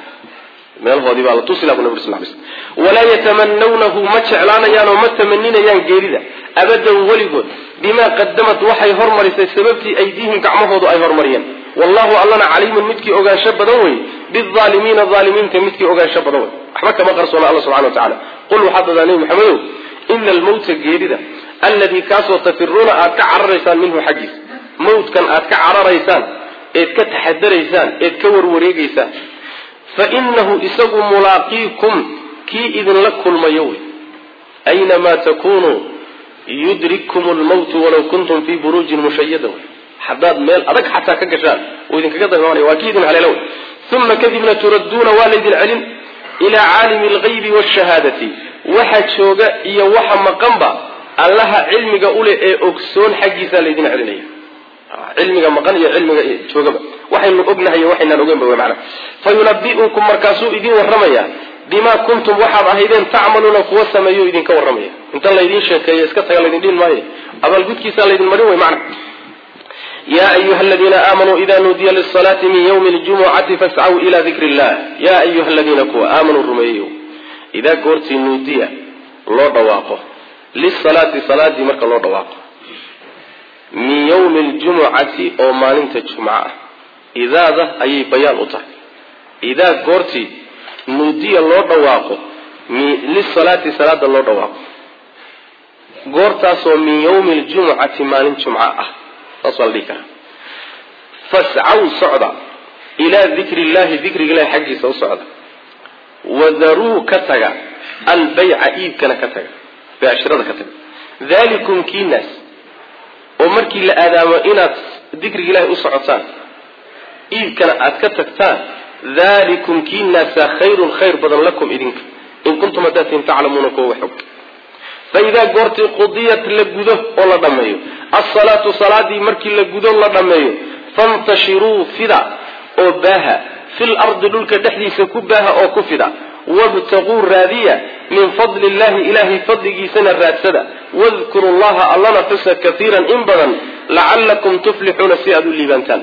meelhoodii baa la tusi lahaa bu nabigu sal lay slam walaa yatamanawnahu ma jeclaanayaan oo ma tamaninayaan geerida abadan weligood bimaa qadamat waxay hormarisay sababtii aydiihim gacmahoodu ay hormariyeen wallahu allana caliimun midkii ogaansho badan wey biaalimiina aalimiinta midkii ogaansho badan wey waxba kama qarsoona alla subxana watacaala qul waxaad dadaa nebi maxamedow ina almawta geerida alladii kaasoo tafiruuna aad ka cararaysaan minhu xaggiisa mawtkan aad ka cararaysaan eed ka taxadaraysaan eed ka warwareegaysaan fa inahu isagu mulaaqiikum kii idinla kulmayo wey aynamaa takunuu yudrikkum lmawtu walaw kuntum fii buruujin mushayada wey haddaad meel adag xataa ka gashaan uu idinkaga damaanaya waa kii idin haleelo wey uma kadibna turadduuna waa laydin celin ilaa caalimi alghaybi waashahaadati waxa jooga iyo waxa maqanba allaha cilmiga uleh ee ogsoon xaggiisa laydin celinaya cilmiga maqan iyo cilmiga joogaba waxaynu ognahay iyo waxaynaan ogeynba wey macana fayunabi'ukum markaasuu idin warramaya bimaa kuntum waxaad ahaydeen tacmaluuna kuwa sameeyo idinka warramaya inta laydin sheekeeyo iska taga laydin dhihin maayo abaalgudkiisaa laydin marin wey macna ya ayuha aladiina aamanuu ida nuudiya lisalaati min ywmi ljumucati fascaw ila dikri illah ya ayuha aladiina kuwa aamanuu rumeeyeyo idaa goortii nuudiya loo dhawaaqo lisalaati salaadii marka loo dhawaaqo min ywmi ljumucati oo maalinta jumca ah idaada ayay bayaan u tahay idaa goortii nuudiya loo dhawaaqo lisalaati salaada loo dhawaaqo goortaasoo min ywmi ljumucati maalin jumca ah saas waa la dhihi karaa fascaw socda ilaa dikri illahi dikriga ilahi xaggiisa u socda wadaruu ka taga albayca iibkana ka taga beecshirada ka taga dalikum kiinaas oo markii la aadaamo inaad dikriga ilahi u socotaan iibkana aad ka tagtaan dalikum kiinaasa khayrun khayr badan lakum idinka in kuntum hadaatiin taclamuuna kuwa wax og فإذا قرت قضيت لقده ولا دميه الصلاة صلاة مركي لقده ولا دميه فانتشروا فدا أو باها في الأرض للك تحديث كبها أو كفدا وابتغوا رادية من فضل الله إلهي فضله سنة الراتسدة واذكروا الله الله نفسه كثيرا إنبضا لعلكم تفلحون سيئة الليبانتان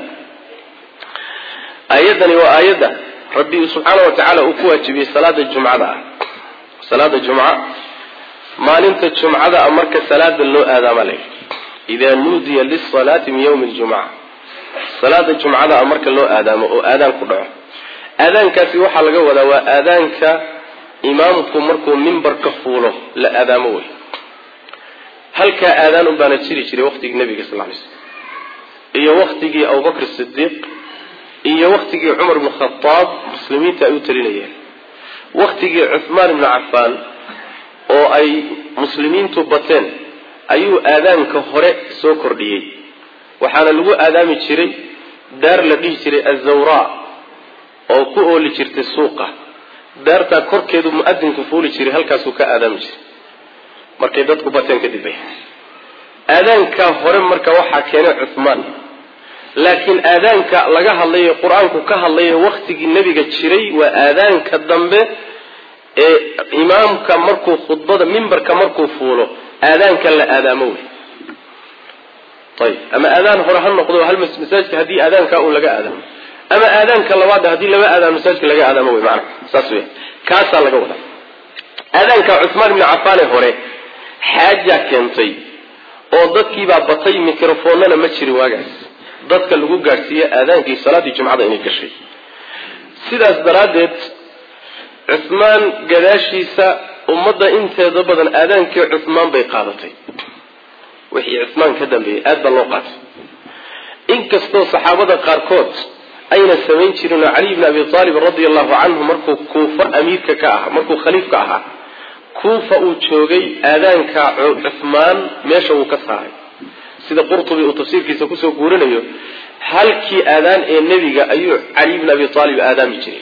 آياتني وآياتا ربي سبحانه وتعالى أكوة بصلاة الجمعة صلاة الجمعة ما ننت الجمعة أمرك صلاة اللو آدم عليه إذا نودي للصلاة من يوم الجمعة صلاة الجمعة أمرك اللو آدم وآدم قدعه آذان كاسي وحا لغا ودا وا آذانك إمامكم مركو منبر كفوله لا آذاموي هل كا آذان بانا تشري وقتك النبي صلى الله عليه وسلم إيا وقتك أبو بكر الصديق إيا وقتك عمر بن الخطاب مسلمين تأيو تلينيين وقتك عثمان بن عفان أو أي مسلمين توبتين أيو آذانك هراء سوكر ديي وحانا لغو آذامي تشري دار لديه تشري الزوراء oo ku ooli jirtay suuqa daarta korkeedu muadinku fuuli jiray halkaas uu ka aadaami jiray markay dadku bateen ka dibay aadaanka hore marka waxa keenay Uthman laakiin aadaanka laga hadlayo quraanku ka hadlayo waqtigii nabiga jiray waa aadaanka dambe ee imaamka markuu khudbada minbarka markuu fuulo aadaanka la aadaamo طيب اما اذان hore hal noqdo hal masaajidka hadii aadaanka uu laga aadaamo أما آذان كاللواد هذه لما آذان مساجك لقى آذان موي معنا ساسوي كاسا لقى وضع آذان كعثمان بن عفان هوري حاجة كنتي oo dadkii baa batay mikrofoonana ma jiri waagaas dadka lagu gaarsiiyay aadaankii salaadii jumcada inay gashay sidaas daraadeed Uthman gadaashiisa ummadda inteeda badan aadaankii Uthman bay qaadatay wixii Uthman ka dambeeyay aad baa loo qaatay inkastoo saxaabada qaarkood ayna samayn jirin Ali ibn Abi Talib radiyallahu anhu markuu Kuufa amiirka ka ah markuu khaliifka ahaa Kuufa uu joogay aadaanka Uthman meesha uu ka saaray sida Qurtubi uu tafsiirkiisa ku soo guurinayo halkii aadaan ee nabiga ayuu Ali ibn Abi Talib aadaami jiray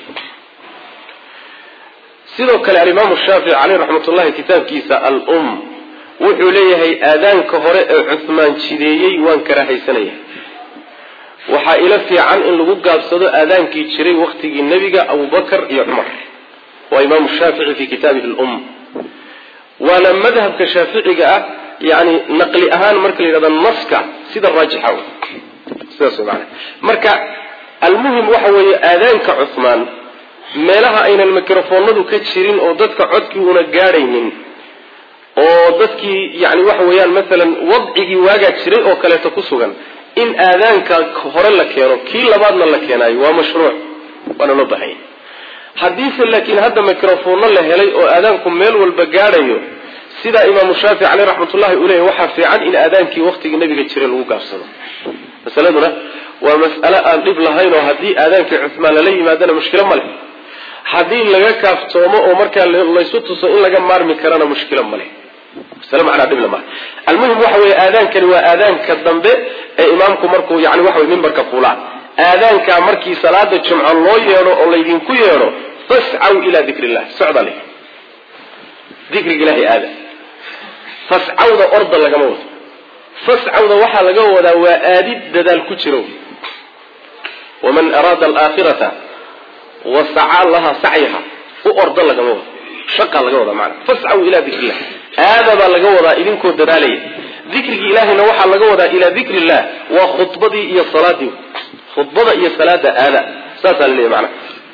sidoo kale Imam Shafi'i alayhi rahmatullahi kitaabkiisa al-Umm wuxuu leeyahay aadaanka hore ee Uthman jireeyay waan karahaysanaya waxa ila fiican in lagu gaabsado aadaankii jiray waqtigii nabiga Abu Bakr iyo Umar wa Imam Shafi'i fi kitabihi al-Umm wala madhhabka Shafi'iga yani naqli ahaan marka la yiraahdo naska sida raajixa sidaas macna marka almuhim waxa weeye aadaanka Uthman meelaha ayna mikrofoonadu ka jirin oo dadka codkii una gaaraynin oo dadkii yani waxa weeyaan mesela wadcigi waaga jiray oo kale ta ku sugan in aadaanka hore la keeno kii labaadna la keenayo waa mashruuc wana loo baahay hadii laakiin hadda mikrofoon la helay oo aadaanku meel walba gaarayo sida Imam Shafi'i alayhi rahmatullahi uleeyay waxa fiican in aadaankii waqtigii nabiga jiray lagu gaabsado masaladuna waa mas'ala aan dib lahayn oo hadii aadaankii Uthman la yimaadana mushkilo ma leh hadii laga kaaftoomo oo marka la isu tuso in laga maarmi karana mushkilo ma leh سلام على دبل ما المهم وحوي آذان كان وآذان كالضنبه إمامكم مركو يعني وحوي منبر كفولان آذان كمركي صلاة الجمعة الله يرو الله يدينكو يرو فاسعوا إلى ذكر الله سعد عليه ذكر الله آذان فاسعوا ذا أرض لقموت فاسعوا ذا وحا لقوة ذا وآدد ذا الكترو ومن أراد الآخرة وسعى لها سعيها وأرض لقموت شقا لقوة معنا فاسعوا إلى ذكر الله هذا ما لقوة إذنكو الدلالي ذكر إلهي نوحى لقوة إلى ذكر الله وخطبتي إيا الصلاة خطبتي إيا الصلاة هذا ساسا اللي معنا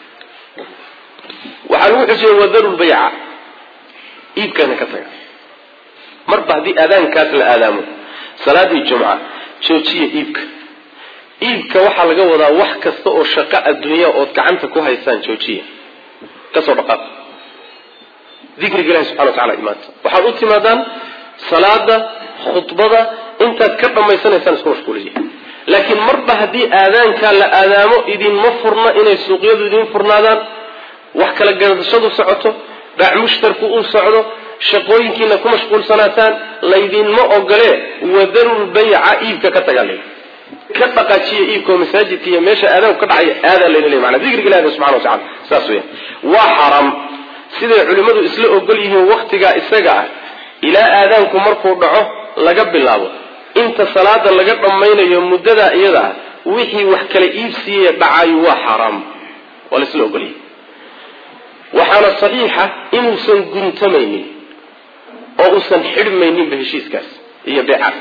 وحنوح شيء وذروا البيعة إيب كان كثير مربع دي أذان كاس الآذان صلاة الجمعة شوشية إيبك وحى لقوة وحكا سوء شقاء الدنيا وكعنتك وهيسان شوشية كسر رقاب ذكر الله سبحانه وتعالى إيمانته وحاولت مادان صلاة خطبة انت تكبر ما يسنى سكون شكولي لكن مربع دي آذان كان لآذانه إذن مفرنا إنه السوقيات إذن فرنادان وحكا لقنا الشدو سعوته باع مشتركوا سعوده شقوين كينا كمشقول سنتان ليذين ما أقليه وذروا البيع إيبك كتغاليه كتقاتشي إيبك ومساجد كي يميشا آذان وكدعي آذان لين معنا ذكر الله سبحانه وتعالى ساسويا وحرم sida culimadu isla ogol yihiin waqtiga isaga ilaa aadaanku markuu dhaco laga bilaabo inta salaada laga dhammaynayo muddada iyada wixii wax kala iibsiye dhacay waa xaraam wala isla ogoliyay waxaana saxiixa inuusan guntamaynin oo uusan xidhmaynin heshiiskaas iyo beeca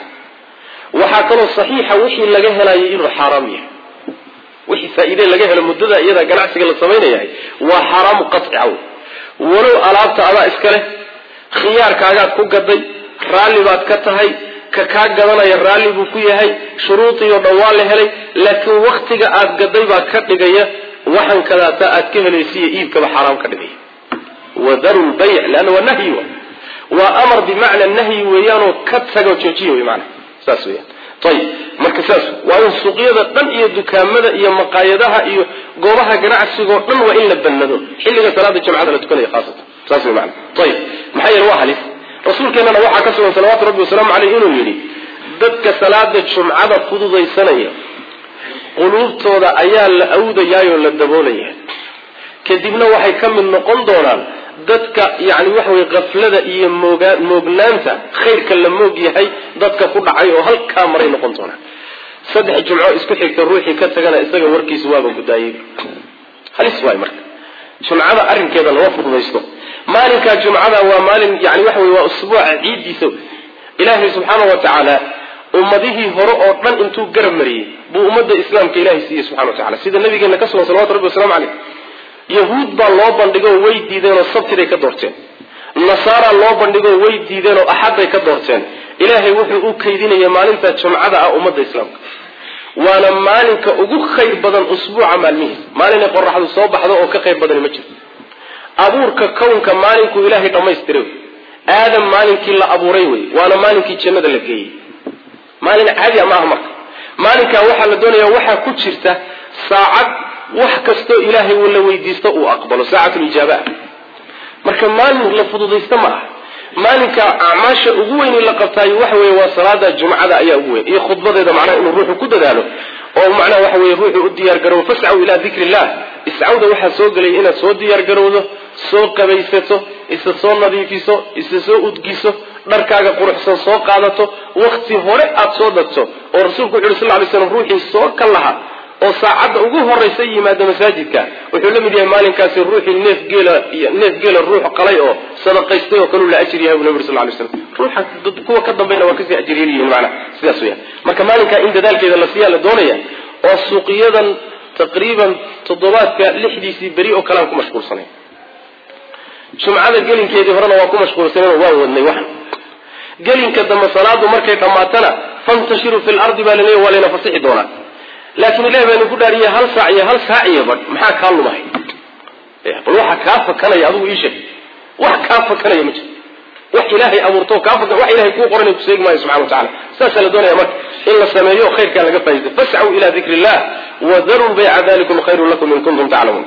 waxaa kaloo saxiixa wixii laga helayo inuu xaraam yahay wixii faa'iido laga helo muddada iyada ganacsiga la sameeyahay waa xaraam qat'i walow alaabta ada iska leh khiyaarkaagaad ku gaday raalli baad ka tahay ka gadanaya raalli buu ku yahay shuruudiyo dhan waa la helay laakiin waqtiga aad gaday baa ka dhigaya waxan kadaata aad ka helaysiyo iibkaba xaraam ka dhigaya wadaru lbayc laana waa nahyi waa amar bimacna nahyi weeyaanoo ka tago joojiyo wey macna saas weeyaan ayib marka saas waa in suuqyada dhan iyo dukaamada iyo maqaayadaha iyo goobaha ganacsigoo dhan waa in la bannado xilliga salaada jumcada la tukanayo khaasatan saas wey macna ayib maxaa yeele waa halis rasuulkeennana waxaa ka sugan salawaatu rabbi wasalaamu caleyh inuu yidhi dadka salaada jumcada fududaysanaya quluubtooda ayaa la awdayaayoo la daboolaya kadibna waxay ka mid noqon doonaan dadka yani waxa weye kaflada iyo moognaanta khayrka la moog yahay dadka ku dhacay oo halkaa maray noqon doonaan 3 jumco isku xigta ruuxii ka tagana isaga warkiisu waaba gudaayay halis waay marka jumcada arrinkeeda loo fududaysto maalinka jumcada waa maalin yani waxa weye waa usbuuca ciidiisa ilaahay subxaanahu wa tacaala ummadihii hore oo dhan intuu garab mariyey buu ummadda islaamka ilaahay siiyey subxana wa tacala sida nabigeena ka sugan salawatu rabbi wasalaamu caleyh yahuud baa loo bandhigo way diideen oo sabtiday ka doorteen nasaara loo bandhigo way diideen oo axadday ka doorteen ilaahay wuxuu u kaydinaya maalinta jumcada ah ummadda islaamka waana maalinka ugu khayr badan usbuuca maalmihiisa maalinay qoraxdu soo baxdo oo ka khayr badani ma jiro abuurka kownka maalinkuu ilaahay dhammaystiray aadam maalinkii la abuuray wey waana maalinkii jannada la geeyey maalin caadi ma aha marka maalinkaa waxaa la doonayaa waxaa ku jirta saacad wax kastoo ilaahay uu la weydiisto uu aqbalo saacatul ijaaba marka maalin la fududaysto ma aha maalinka acmaasha ugu weyn la qabtay waxa weeye waa salaada jumcada ayaa ugu weyn iyo khudbadeeda macnaha inuu ruuxu ku dadaalo oo macnaha waxa weeye ruuxu u diyaar garow fas'au ila dhikrillah is'auda waxa soo galay inaad soo diyaar garowdo soo qabaysato isa soo nadiifiso isa soo udgiso dharkaaga quruxsan soo qaadato waqti hore aad soo dadto oo rasuulku sallallahu alayhi wasallam ruuxii soo kalaha oo saacada ugu horeysa yimaado masaajidka wuxuu la mid yahay maalinkaasi ruuxii neef geela ruux qalay oo sadaqaystay oo kale la ajir yahay nabi sallallahu alayhi wasallam ruuxa kuwa ka dambeeyna waa kasii ajir yihiin macna sidaas weeyaan marka maalinka in dadaalkeeda la siiyaa la doonaya oo suuqiyadan taqriiban toddobaadka 6 bari oo kala ku mashquulsanay jumcada gelinkeedii horena waa ku mashquulsanay waa wadnay wax gelinka dambe salaadu markay dhamaatana fantashiru fil ardi balani walina fasixi doona laakiin ilaahay baa ku dhaariyay hal saac iyo bad maxaa ka lumay bal waxa ka fakanaya adigu iisha wax ka fakanaya ma jiro wax ilaahay abuurto ka fakan wax ilaahay ku qoran ku seeg maayo subhanahu wa ta'ala saasa la doonaya marka in la sameeyo khayrka laga faa'iido fas'u ila dhikrillah wa dharu bay'a dhalikum khayrun lakum in kuntum ta'lamun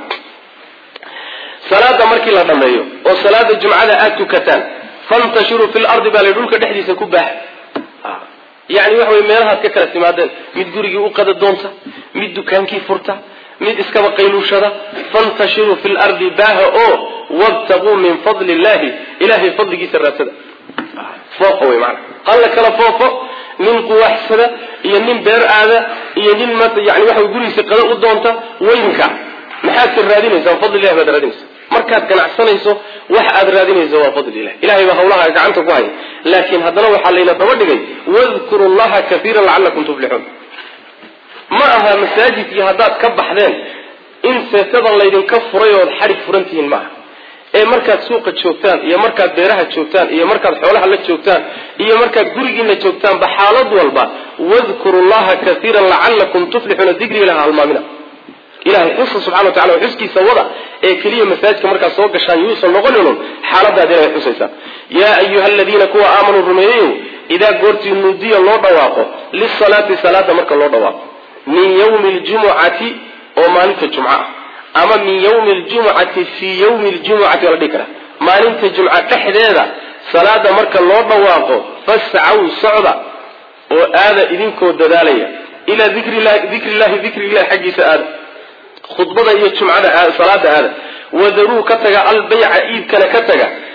salaada markii la dhameeyo oo salaada jumcada aad tukataan fantashiru fil ardi bal dhulka dhexdiisa ku baax يعني وحوي meelaha ka kala timaadeen mid gurigii u qada doonta mid dukaankii furta mid iska qayluushada fantashiru fil ardi baha oo wabtagu min fadli illahi ilahi fadligiisa raasada fooqo way macna qalla kala fooqo min quwahsada iyo nin beer aada iyo nin ma yani waxa gurigiisa qada u doonta weynka maxaad raadinaysaa fadli illahi baad raadinaysaa markaad ganacsanayso wax aad raadinayso waa fadli illahi ilaahay baa hawlaha gacanta ku hay laakiin hadana waxa leeyna daba dhigay wadhkurullaha kathiran la'allakum tuflihun ma aha masaajidkii hadaad ka baxdeen in seetada leedin ka furay oo xarig furantiin ma ee markaad suuqa joogtaan iyo markaad beeraha joogtaan iyo markaad xoolaha la joogtaan iyo markaad gurigiina joogtaan ba xaalad walba wadhkurullaha kathiran la'allakum tuflihun dhikri ilaha almaamina ilaahay xusa subhanahu wa ta'ala xuskiisa wada ee kaliya masaajidka marka soo gashaan yuusan noqonin xaaladaada ay xusaysa ya ayyuhalladheena kuwa aamanu rumeeyo ida goortii nudiya loo dhawaaqo lis-salati salata marka loo dhawaaqo min yawmil jumu'ati oo maalinta jumca ama min yawmil jumu'ati fi yawmil jumu'ati wala dhikra maalinta jumca dhexdeeda salada marka loo dhawaaqo fas'au sa'da oo aada idinkoo dadaalaya ila dhikrillahi xaqiisa aada khudbada iyo jumcada salaada aada wadaru ka taga al bay'a iib kana ka taga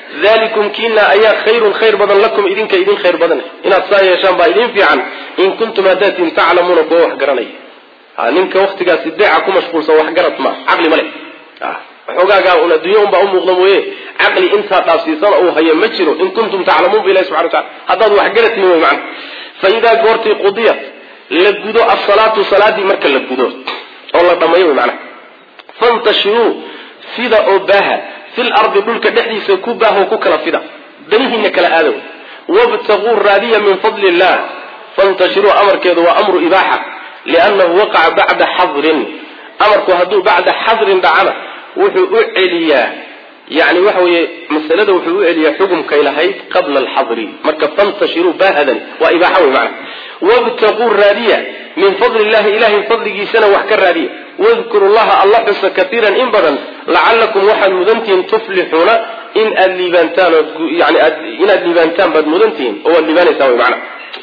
ذلكم كنا أيا خير بدن لكم إذن خير بدن إن أتصايا شان بايدين في عن إن كنتم هدات تعلمون بوح قرني نمك وقتك سدعكم مشغول سوى حقرت ما عقلي ملك حقاقا أن ديوم بأم مغلموه عقلي انت تفسيرا أو هي مجرو إن كنتم تعلمون بالله سبحانه وتعالى هذا هو حقرت نوي معنا فإذا قرتي قضيت لقدو الصلاة صلاة مركز لقدو والله طميوي معنا فانتشروا فدا أوباها في الأرض بلك دحدي سكوبها وكوكلا فدا دنيهن كلا آدم وابتغوا الرادية من فضل الله فانتشروا أمر كذا وأمر إباحة لأنه وقع بعد حظر أمر كهدو بعد حظر دعنا وحو عليا يعني وحو مسألة وحو عليا حكم كيلهي قبل الحظر مركب فانتشروا باهدا وإباحة معنا وابتغوا الرادية من فضل الله إله فضله سنة وحكى الرادية واذكروا الله حس كثيرا إن بدن لعلكم وحد مدنتين تفلحون إن الليبانتان يعني إن الليبانتان بد مدنتين هو الليبان يساوي معنا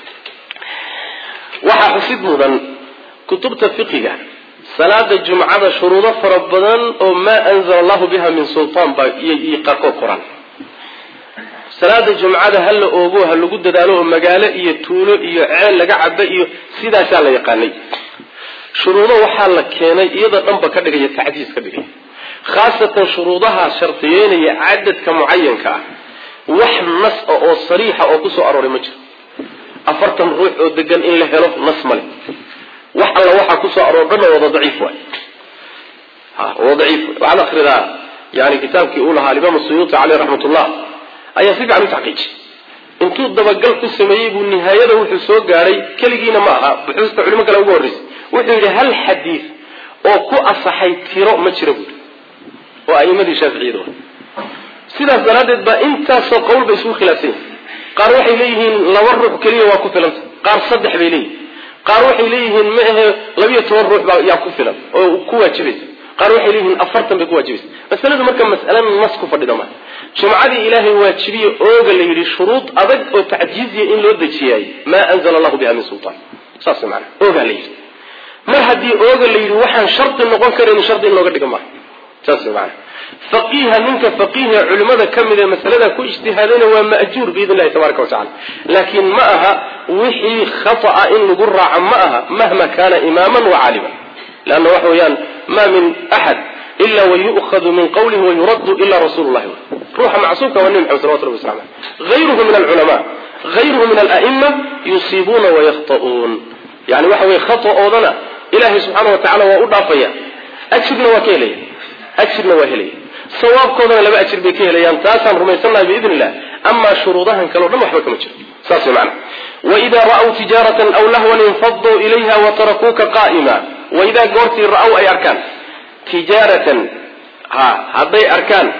وحاسد مدن كتبت فقهية صلاة الجمعة شروط فربنا وما أنزل الله بها من سلطان يقاقوا القرآن صلاة الجمعة هل أوجوها اللي قد دالوه مجالة يتولو يعال لقعد سيدا سالة يقاني شروطه وحالك كان إذا نبى كذا يتعجز كذا خاصة شروطها شرطيين يعدد كمعين كا وحن نص أو صريحة أو قصة أروري مجر أفرتم روح ودقن إن له نص ملك وحلا وحا قصة أرورنا وضع ضعيف وضعيف وعلى آخر ذا يعني كتابك يقولها الإمام السيوطي عليه رحمة الله أي صيغة عن تعقيد انتو دبقل قسميه والنهاية وحي سوق قاري كلجينا معها بحوث علمك لو قرص وحي هل حديث أو كو أصحي تيرو مشرب وأيما دي شافعي دول سيدا زرادت با انتا سو قول بيسو خلافين قال وحي ليهن لورح كلية وكفلت قال صدح بيليه قال وحي ليهن معه لبية تورح يا كفلت وكوة جبس قال وحي ليهن أفرتم بكوة جبس بس لازم مركب مسألة نسكو فردما جمعة إلهي واتشبيه أوغل ليري شروط أبد أو تعجيزي إن لود شيء ما أنزل الله بها من سلطان صاص معنا أوغل ليري ما هدي أوغل ليري وحن شرط النقوم كرين شرط إنه قد جمع صاص معنا فقيها منك فقيه علماء كم إذا مسألة كل اجتهادين ومأجور بإذن الله تبارك وتعالى لكن معها وحي خطأ إن قرع عن معها مهما كان إماما وعالما لأنه وحويان ما من أحد إلا ويؤخذ من قوله ويرد إلا رسول الله روح معصوك والنبي صلى الله عليه وسلم غيره من العلماء غيره من الأئمة يصيبون ويخطئون يعني وحوي خطأ أوضنا إلهي سبحانه وتعالى وأضافيا أكشبنا وكيلي أكشبنا وهلي صواب كودنا لما أكشب بكيلي ينتاسا رميسنا بإذن الله أما شروطها كانوا لم يحبك مجر ساسي معنا وإذا رأوا تجارة أو لهوا انفضوا إليها وتركوك قائما وإذا قرت رأوا أي أركان تجارة هذي أركان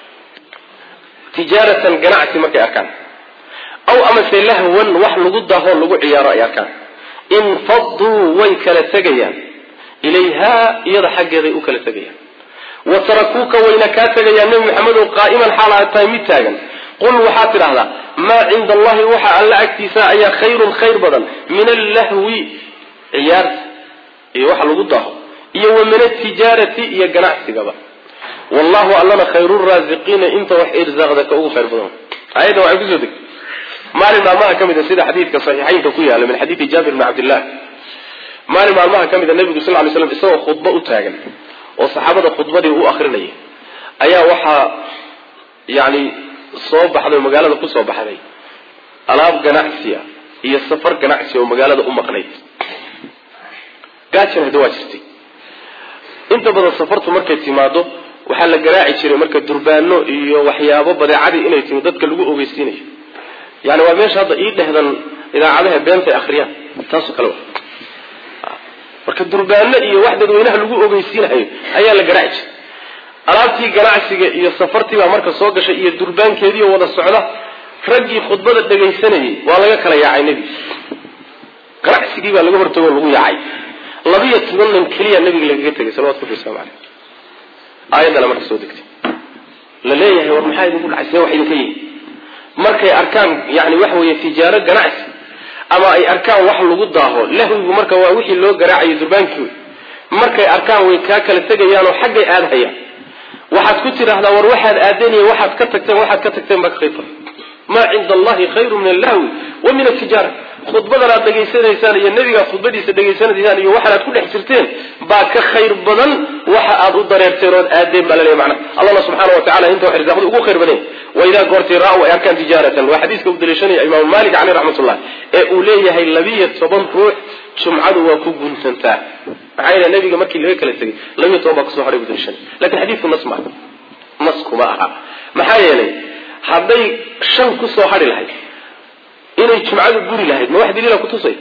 تجارة جناعة مكة أركان أو أمس لهوا وحل ضده لقوا عيار أي أركان انفضوا ويكل تجيا إليها يضحك ذي أكل تجيا وتركوك وينكات تجيا النبي محمد قائما حال التايمتاجا قل وحاتر هذا ما عند الله وحى ألا اكتساء يا خير بدل من اللهو عيار وحل ضده ومن التجارة يجنعت قبل والله ألنا خير الرازقين انت وحير زاغدك أو خير بدون هذا وعجزتك ما لما كم إذا سيد حديث كصحيحين كفيها من حديث جابر بن عبد الله ما لما كم إذا النبي صلى الله عليه وسلم استوى خطبة أتاجا والصحابة خطبة هو آخرين أيا وحى يعني صوب هذا المجال ده صوب هذا ألاب جناحسية هي السفر جناحسية ومجال ده قنيت قاتشن هدواجستي inta badan safartu markay timaado waxa la garaaci jiray marka durbaano iyo waxyaabo badeecadi inay timo dadka lagu ogeysiinayo yaani waa meesha hadda ii dhehdan idaacadaha beenta akhriyaan taas kale marka durbaano iyo wax dadweynaha lagu ogeysiinayo ayaa la garaaci alaabtii ganacsiga iyo safartii baa marka soo gashay iyo durbaankeedii wada socda ragii khudbada dhageysanayay waa laga kala yaacay nabi ganacsigii baa laga hortago lagu yaacay لبيت من كلية النبي اللي قلت لك صلوات الله عليه وسلم آية لما تصدقت لليه هو المحايد يقول عسى وحي كي مركي أركان يعني وحوي تجارة جناعس أما أي أركان وحل وجوده له مركي وحي اللي جراعي زبانك مركي أركان ويكاكل التجيان وحق آلهية waxaad ku tiraahdaa war waxaad aadaniye waxaad ka tagteen baa ka khayr badan ma cinda allahi khayru min allahwi wa min atijara khudbadan aad dhegaysanaysaan iyo nabiga khudbadiisa dhegaysanaysaan iyo waxaad ku dhex jirteen baa ka khayr badan waxa aad u dareerteen oo aadeen baa leeyahay macna allah subhanahu wa ta'ala inta wax risaaqadu ugu khayr badan wa ila goorti raaw ay arkaan tijaaratan wa xadiiska u daleeshanay imaam malik alayhi rahmatullah ee uu leeyahay 12 ruux jumcadu waa ku guntantaa maxay nabiga markii laga kala tagay 12 baa ku soo haray u daleeshanay laakiin xadiisku nas kuma aha maxay yeelay hadday 5 ku soo hari lahayd inay jumcadu guri lahayd ma wax daliil ku tusay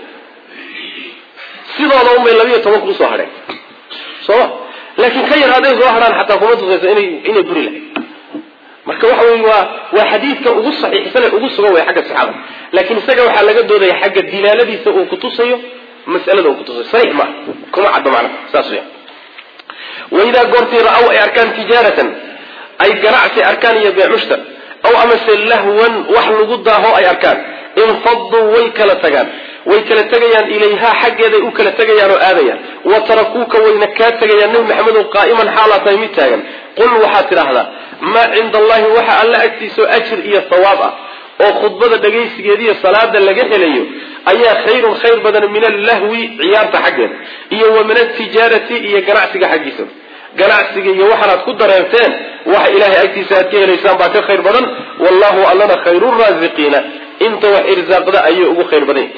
sidoo umay 12 ku soo haray soo laakiin ka yar haday soo haraan hatta kuma tusayso inay guri lahayd marka waxa weey waa xadiiska ugu saxiixsan ee ugu sugan way xagga saxaabada laakiin isaga waxa laga dooday xagga dilaaladiisa oo ku tusayo mas'alada oo ku tusayo saxiix ma kuma cad macna saas weey wayda goortii raaw ay arkaan tijaaratan ay ganacsi arkaan iyo beec mushtar aw amase lahwan wax lagu daaho ay arkaan infaddu way kala tagayaan ilayha xaggeeda u kala tagayaan oo aadayaan wa tarakuuka wayna ka tagayaan nabi maxamed oo qaa'iman xaalata mid taagan qul waxa tiraahdaa ma cinda allahi waxa alla agtiiso ajr iyo thawaab ah oo khudbada dhageysigeeda iyo salaada laga helayo ayaa khayr badan min allahwi ciyaarta xaggeeda iyo wa min at-tijarati iyo ganacsiga xaggiisa ganacsiga iyo waxaad ku dareerteen waxa ilaahay agtiisa aad ka helaysaan baa ka khayr badan wallahu allana khayrur raaziqiina inta wax irzaaqda ayuu ugu khayr badan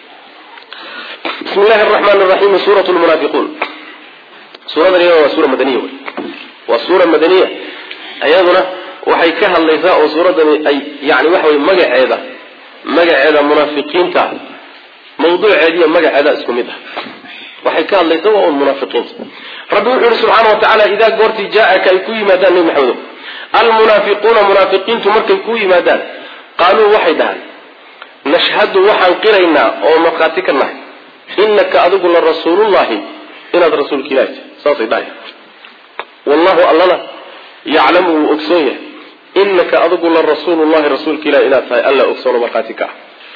bismillahir rahmanir rahim suratul munafiqun suuradani waa suura madaniya waa suura madaniya ayaduna waxay ka hadlaysaa oo suuradani ay yaani waxa way magaceeda munaafiqiinta mawduuceeda magaceeda isku mid ah waxay ka hadlaysaa oo munaafiqiinta rabbi wuxuu subhanahu wa ta'ala idha goorti jaa'aka ay ku yimaadaan nabi maxamed al munafiquna munafiqiintu markay ku yimaadaan qaaluu waxay dhahan nashhadu waxaan qiraynaa oo markhaati ka nahay innaka adigu la rasuulullaahi inaad rasuulka ilaahay saasay dhahay wallahu allana ya'lamu ogsoon yahay innaka adigu la rasuulullaahi rasuulka ilaahay inaad tahay alla ogsoon markhaati ka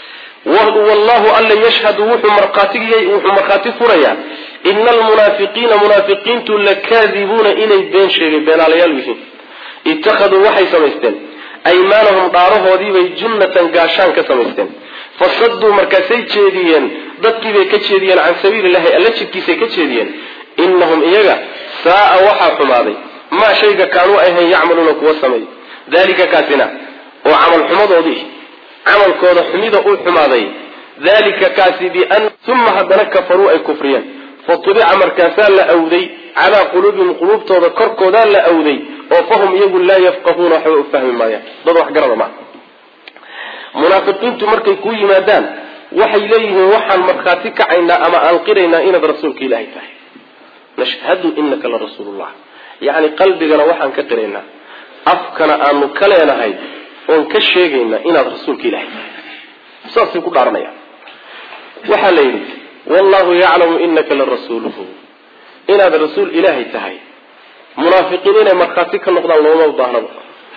wallahu alla yashhadu wuxuu markhaati furaya innal munaafiqiina munaafiqiintu lakaadibuna inay been sheegay beenaalayaal yihiin ittakhaduu waxay samaysteen aymaanahum dhaarahoodii bay junnatan gaashaan ka samaysteen fasadduu markaasay jeediyeen dadkii bay ka jeediyeen can sabiilillahi alla jidkiisay ka jeediyeen innahum iyaga saa'a waxaa xumaaday maa shayga kaanuu ahayn yacmaluuna kuwa sameey dalika kaasina oo camal xumadoodii camalkooda xumida uu xumaaday dalika kaasi bian thumma hadana kafaruu ay kufriyeen fatubica markaasaa la awday calaa quluubihim quluubtooda korkooda la awday oo fahum iyagu laa yafqahuuna waxba u fahmi maayaan dad wax garada ma munaafiqiintu markay ku yimaadaan waxay leeyihiin waxaan markhaati kacaynaa ama aan qiraynaa inaad rasuulka ilaahay tahay nashhadu innaka la rasuulullah yacni qalbigana waxaan ka qiraynaa afkana aanu ka leenahay oon ka sheegaynaa inaad rasuulka ilaahay tahay saasay ku dhaaranayaan waxaa la yidhi wallahu yaclamu innaka la rasuuluhu inaad rasuul ilaahay tahay munaafiqiin inay markhaati ka noqdaan looma baahnaba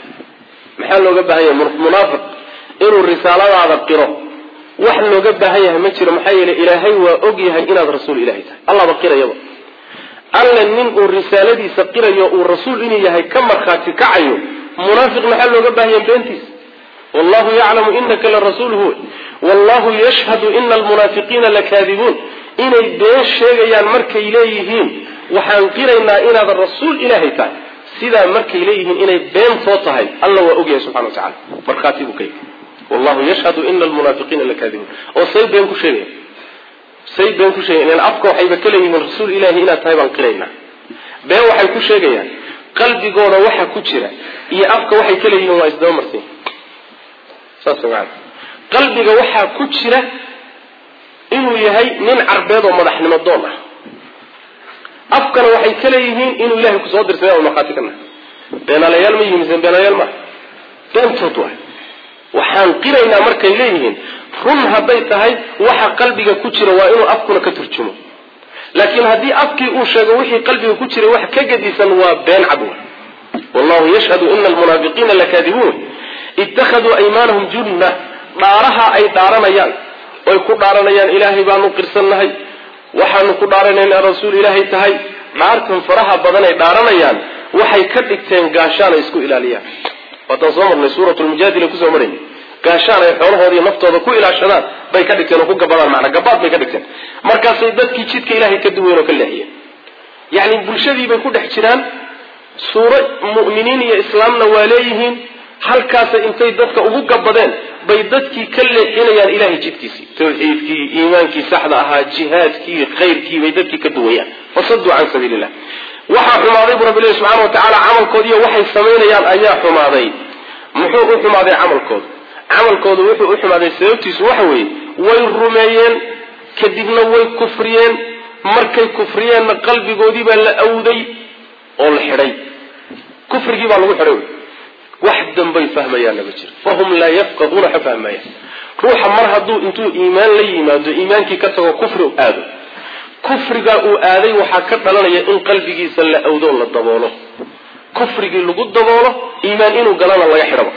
maxaa looga baahan yahay munaafiq inuu risaaladaada qiro wax looga baahan yahay ma jiro maxaa yeelay ilaahay waa og yahay inaad rasuul ilaahay tahay allahba qirayaba alla nin uu risaaladiisa qirayo uu rasuul inuu yahay ka markhaati kacayo munaafiq maxaa looga baahan yahay beentiis wallahu yaclamu innaka la rasuuluhu wallahu yashhadu ina almunaafiqiina lakaadibuun inay been sheegayaan markay leeyihiin waxaan qiraynaa inaad rasuul ilaahay tahay sidaa markay leeyihiin inay beentoo tahay alla waa ogyahay subxana wa tacala markhaati buu ka yahay wallahu yashhadu ina almunaafiqiina lakaadibuun oo say been ku sheegayaan afka waxayba ka leeyihiin rasuul ilaahay inaad tahay baan qiraynaa been waxay ku sheegayaan qalbigooda waxa ku jira iyo afka waxay ka leeyihiin waa isdaba marsiin saas macna qalbiga waxa ku jira inuu yahay nin carbeed oo madaxnimo doon ah afkana waxay ka leeyihiin inuu ilaahay ku soo dirsaday oo markhaati kana beenaalayaal ma yihiin beenaalayaal ma beentood waxaan qiraynaa markay leeyihiin run hadday tahay waxa qalbiga ku jira waa inuu afkuna ka turjumo laakiin haddii afkii uu sheego wixii qalbiga ku jira wax ka gadisan waa been cad wallahu yashhadu ina almunaafiqiina lakaadibuun ittakhaduu aymaanahum junna dhaaraha ay dhaaranayaan oy ku dhaaranayaan ilaahay baanu qirsannahay waxaanu ku dhaaranaynaa rasuul ilaahay tahay dhaartan faraha badan ay dhaaranayaan waxay ka dhigteen gaashaan ay isku ilaaliyaan wataan soo marnay suuratul mujaadila ku soo maray gaashaan ay xoolahooda iyo naftooda ku ilaashadaan bay ka dhigteen oo ku gabadaan macna gabaad bay ka dhigteen markaasay dadkii jidka ilaahay ka duween oo ka leexiyeen yani bulshadii bay ku dhex jiraan suura mu'miniin iyo islaamna waa leeyihiin halkaas intay dadka ugu gabadeen bay dadkii ka leexinayaan ilaahay jidkiisii tawxiidkii iimaankii saxda ahaa jihaadkii khayrkii bay dadkii ka duwayaan fasaddu can sabiilillah waxa xumaaday rabbi subhanahu wa ta'ala amalkoodii waxay sameeyaan ayaa xumaaday muxuu u xumaaday amalkoodu wuxuu u xumaaday sababtiisu waxa weeye way rumeeyeen kadibna way kufriyeen markay kufriyeen qalbigoodii baa la awday oo la xidhay kufrigii baa lagu xidhay wax dambay fahmayaan lama jiro fahum la yafqahuna fahmaya ruuxa mar hadduu intuu iimaan la yimaado iimaankii ka tago kufri aado kufriga uu aaday waxaa ka dhalanaya in qalbigiisa la awdo la daboolo kufrigii lagu daboolo iimaan inuu galana laga xidhabo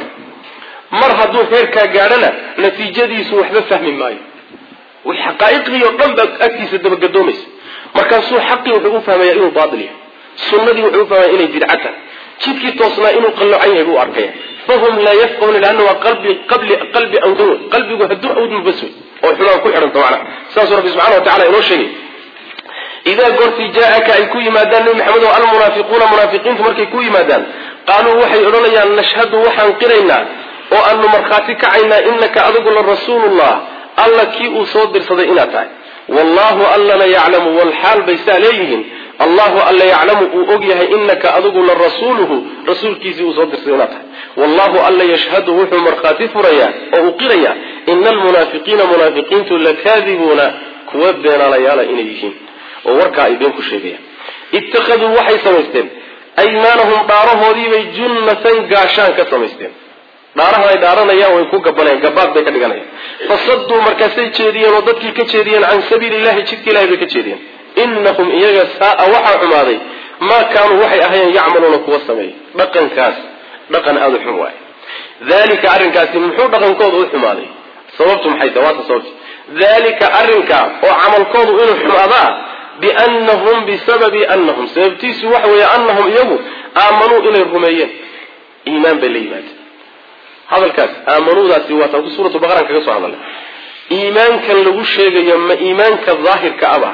mar hadduu heerkaa gaadhana natiijadiisu waxba fahmi maayo wax xaqaa'iqii oo dhan baa agtiisa dabagadoomaysa markaasuu xaqii wuxuu u fahmayaa inuu baatil yahay sunnadii wuxuu u fahmayaa inay bidca tahay jidkii toosnaa inuu qallocan yahay buu arkaya fahum laa yafqahuna lianna waa qalbi awdoon qalbigu hadduu awdmo bas wey oo xumaan ku xidhanta macna saasuu rabbi subxana wa tacala inoo sheegay idaa goortii jaa-aka ay ku yimaadaan nabi maxamed oo almunaafiquuna munaafiqiintu markay ku yimaadaan qaaluu waxay odhanayaan nashhadu waxaan qiraynaa oo aanu markhaati kacaynaa inaka adigu la rasuulullah alla kii uu soo dirsaday inaad tahay wallahu allana yaclamu walxaal bay saa leeyihiin allahu alla yaclamu uu og yahay inaka adigu la rasuuluhu rasuulkiisii uu soo dirsaday inaad tahay wallahu alla yashhadu wuxuu markhaati furayaa oo uu qirayaa ina almunaafiqiina munaafiqiintu lakaadibuuna kuwa beenaalayaala inay yihiin oo warkaa ay been ku sheegayaan ittakhaduu waxay samaysteen aymaanahum dhaarahoodiibay junnatan gaashaan ka samaysteen dhaaraha ay dhaaranayaan way ku gabanayaan gabaad bay ka dhiganayaan fasadduu markaasay jeediyeen oo dadkii ka jeediyeen can sabiilillahi jidka ilahay bay ka jeediyeen innahum iyaga saa'a waxaa xumaaday maa kaanuu waxay ahayeen yacmaluuna kuwa sameeyey dhaqankaas dhaqan aada u xun waaye dalika arrinkaasi muxuu dhaqankooda u xumaaday sababtu maxay tahay waata sababti dalika arrinka oo camalkoodu inuu xumaadaa biannahum bisababi annahum sababtiisu waxa weeye annahum iyagu aamanuu inay rumeeyeen iimaan bay la yimaadeen hadalkaas aamanuudaasi waa tan suuratu baqara kaga soo hadalay iimaankan lagu sheegayo ma iimaanka daahirka aba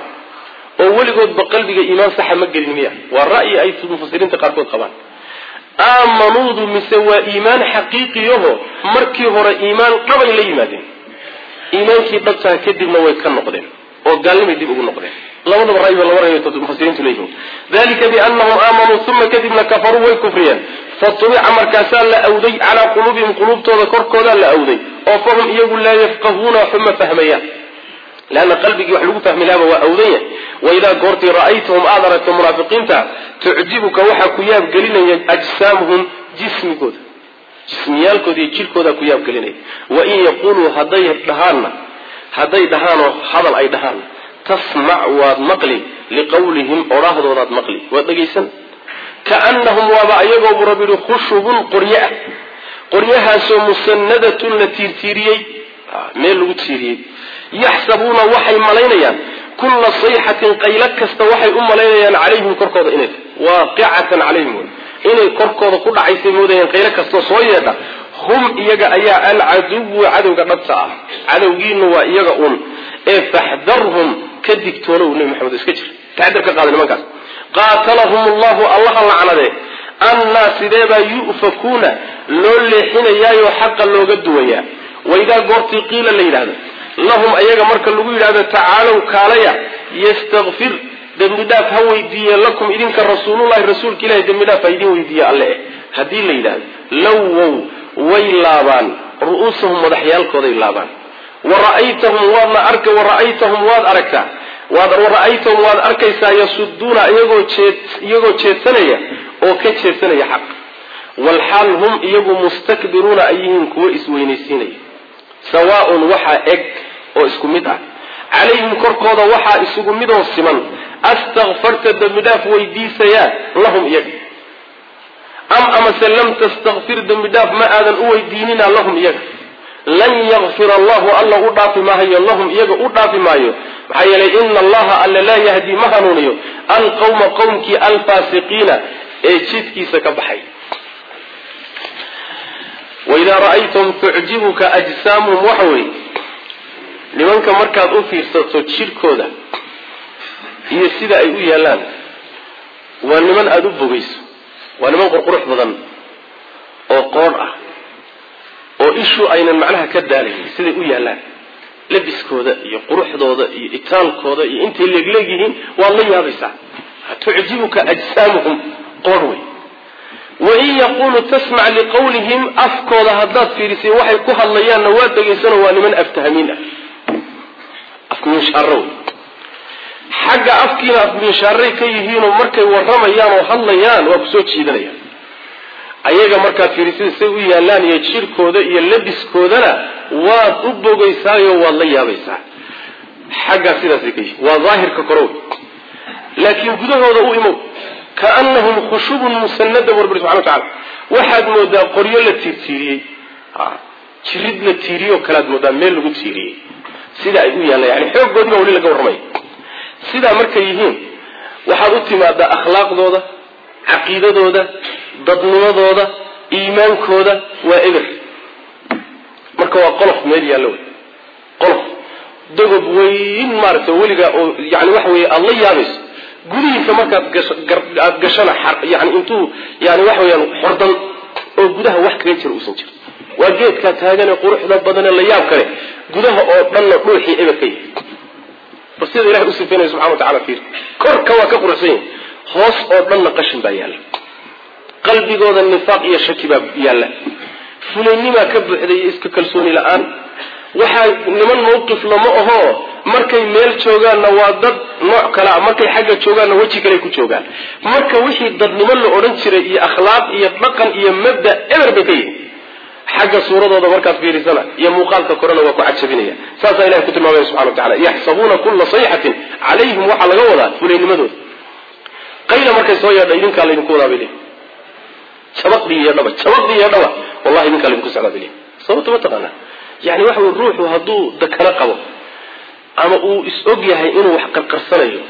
oo weligoodba qalbiga iimaan saxa ma gelin miya waa ra'yi ay mufassiriinta qaarkood qabaan aamanuudu mise waa iimaan xaqiiqiyaho markii hore iimaan dhabay la yimaadeen iimaankii dhabtaa kadibna way ka noqdeen oo gaalnimay dib ugu noqdeen labadaba ra'yi laba ra'yi mufassiriintu leeyihiin dalika biannahum aamanuu thumma kadibna kafaruu way kufriyeen fatubica markaasaa la awday calaa quluubihim quluubtooda korkoodaa la awday oo fahum iyagu laa yafqahuuna xuma fahmayaan leanna qalbigii wax lagu fahmi lahaaba waa awdan yahay waidaa goortii ra'aytahum aad aragta munaafiqiinta tucjibuka waxaa ku yaabgelinaya ajsaamuhum jismigooda jismiyaalkooda iyo jirkoodaa ku yaabgelinaya wain yaquuluu hadday dhahaanoo hadal ay dhahaan tasmac waad maqli liqawlihim odhaahdoodaad maqli waad dhegaysan kaannahum waaba ayagoo rabbi khushubun qorye ah qoryahaasoo musannadatun la tiirtiiriyey meel lagu tiiriyey yaxsabuuna waxay malaynayaan kulla sayxatin qaylo kasta waxay u malaynayaan calayhim korkooda inay waaqicatan calayhim inay korkooda ku dhacaysay moodayaan qaylo kastoo soo yeedha hum iyaga ayaa alcaduwu cadowga dhabta ah cadowgiinu waa iyaga un ee faxdarhum ka digtoonow nabi maxamed iska jir taxadar ka qaada nimankaas qaatalahum allahu allaha lacnade annaa sideebaa yu'fakuuna loo leexinayaayoo xaqa looga duwayaa waidaa goortii qiila la yidhahdo lahum ayaga marka lagu yidhahdo tacaalow kaalaya yastakfir dembi dhaaf ha weydiiye lakum idinka rasuulullahi rasuulka ilahi dembi dhaaf ha idin weydiiye alle haddii la yidhahdo lowow way laabaan ru'uusahum madaxyaalkooday laabaan wara'aytahum waad aragtaa wara'aytahum waad arkaysaa yasuduuna iyagoo jeedsanaya oo ka jeedsanaya xaq walxaal hum iyagu mustakbiruuna ay yihiin kuwo isweynaysiinaya sawaaun waxaa eg oo isku mid ah calayhim korkooda waxaa isugu midoo siman astakfarta dembi dhaaf weydiisayaa lahum iyaga am amase lam tastakfir dembi dhaaf ma aadan u weydiinina lahum iyaga lan yakfir allahu alla u dhaafi maayo lahum iyaga u dhaafi maayo maxaa yeelay ina allaha alla laa yahdi ma hanuuniyo alqawma qowmkii alfaasiqiina جدكيس كبحي وإذا رأيتم تعجبك أجسامهم وحوي لمن كمركض أفير ستشير كودا هي السيدة أيوية لان ولمن أدب بيس ولمن قرقرح بضن أو قرأة أو إيشو أين معناها كدالي السيدة أيوية لان لبس كودا يقرح دودا يتال كودا انت اللي قلقيهين والله يا بيسا تعجبك أجسامهم قروي وإن يقولوا تسمع لقولهم أفكوا هدات في رسي وحي كوها الليان نواد دقيسان ولمن أفتهمين أفكوا شارو حق أفكينا أفكوا شاري كيهين ومركي ورميان وحليان وكسوت شيدانيان ayaga marka fiirisid say u yaalaan iyo jirkooda iyo labiskooda waa u bogaysayo waa la yaabaysaa xagga sidaas ay waa zaahirka korow laakiin gudahooda u imo kaanahum khushubun musannada rabbi subhanahu wa ta'ala waxaad moodaa qoryo la tiirtiiriyay jirid la tiiriyo kala moodaa meel lagu tiiriyay sida ay u yaalaan yani xooggoodna wali laga warramay sida markay yihiin waxaad u timaadaa akhlaaqdooda caqiidadooda dadnimadooda iimaankooda waa eber marka waa qolof meel yaalo qolof dagob weyn maarta waliga oo yani waxa weeye alla yaabis gudihiisa markaad gashana yani intuu yani waxa weeyaan xordan oo gudaha wax kaga jiro uusan jirin waa geedka taagan ee quruxda badan ee la yaab kale gudaha oo dhan dhuuxii eberkay basida ilaahay u sifeynay subhanahu wa ta'ala fiir korka waa ka quruxsan hoos oo dhan qashin baa yaala qalbigooda nifaaq iyo shaki baa yaala fulinima ka buuxday iska kalsooni la'aan waxa niman mowqif lama aho markay meel joogaanna waa dad nooc kala markay xagga joogaanna waji kale ku joogaan marka wixii dadnimo la oran jiray iyo akhlaaq iyo dhaqan iyo mabda eber bay xagga suuradooda markaad fiirisana iyo muuqaalka korona waa ku cajabinaya saasa ilaahay ku tilmaamay subhanahu wa ta'ala yahsabuna kull sayhatin alayhim wa laga wada fulinimadooda qayla markay soo yeedhay idinka la idinku wada bilay sabaqdi iyo dhaba wallahi idinka la idinku socda bilay sababta ma taqana yani waxa uu ruuxu haduu dakana qabo ama uu is-og yahay inuu wax qarqarsanayo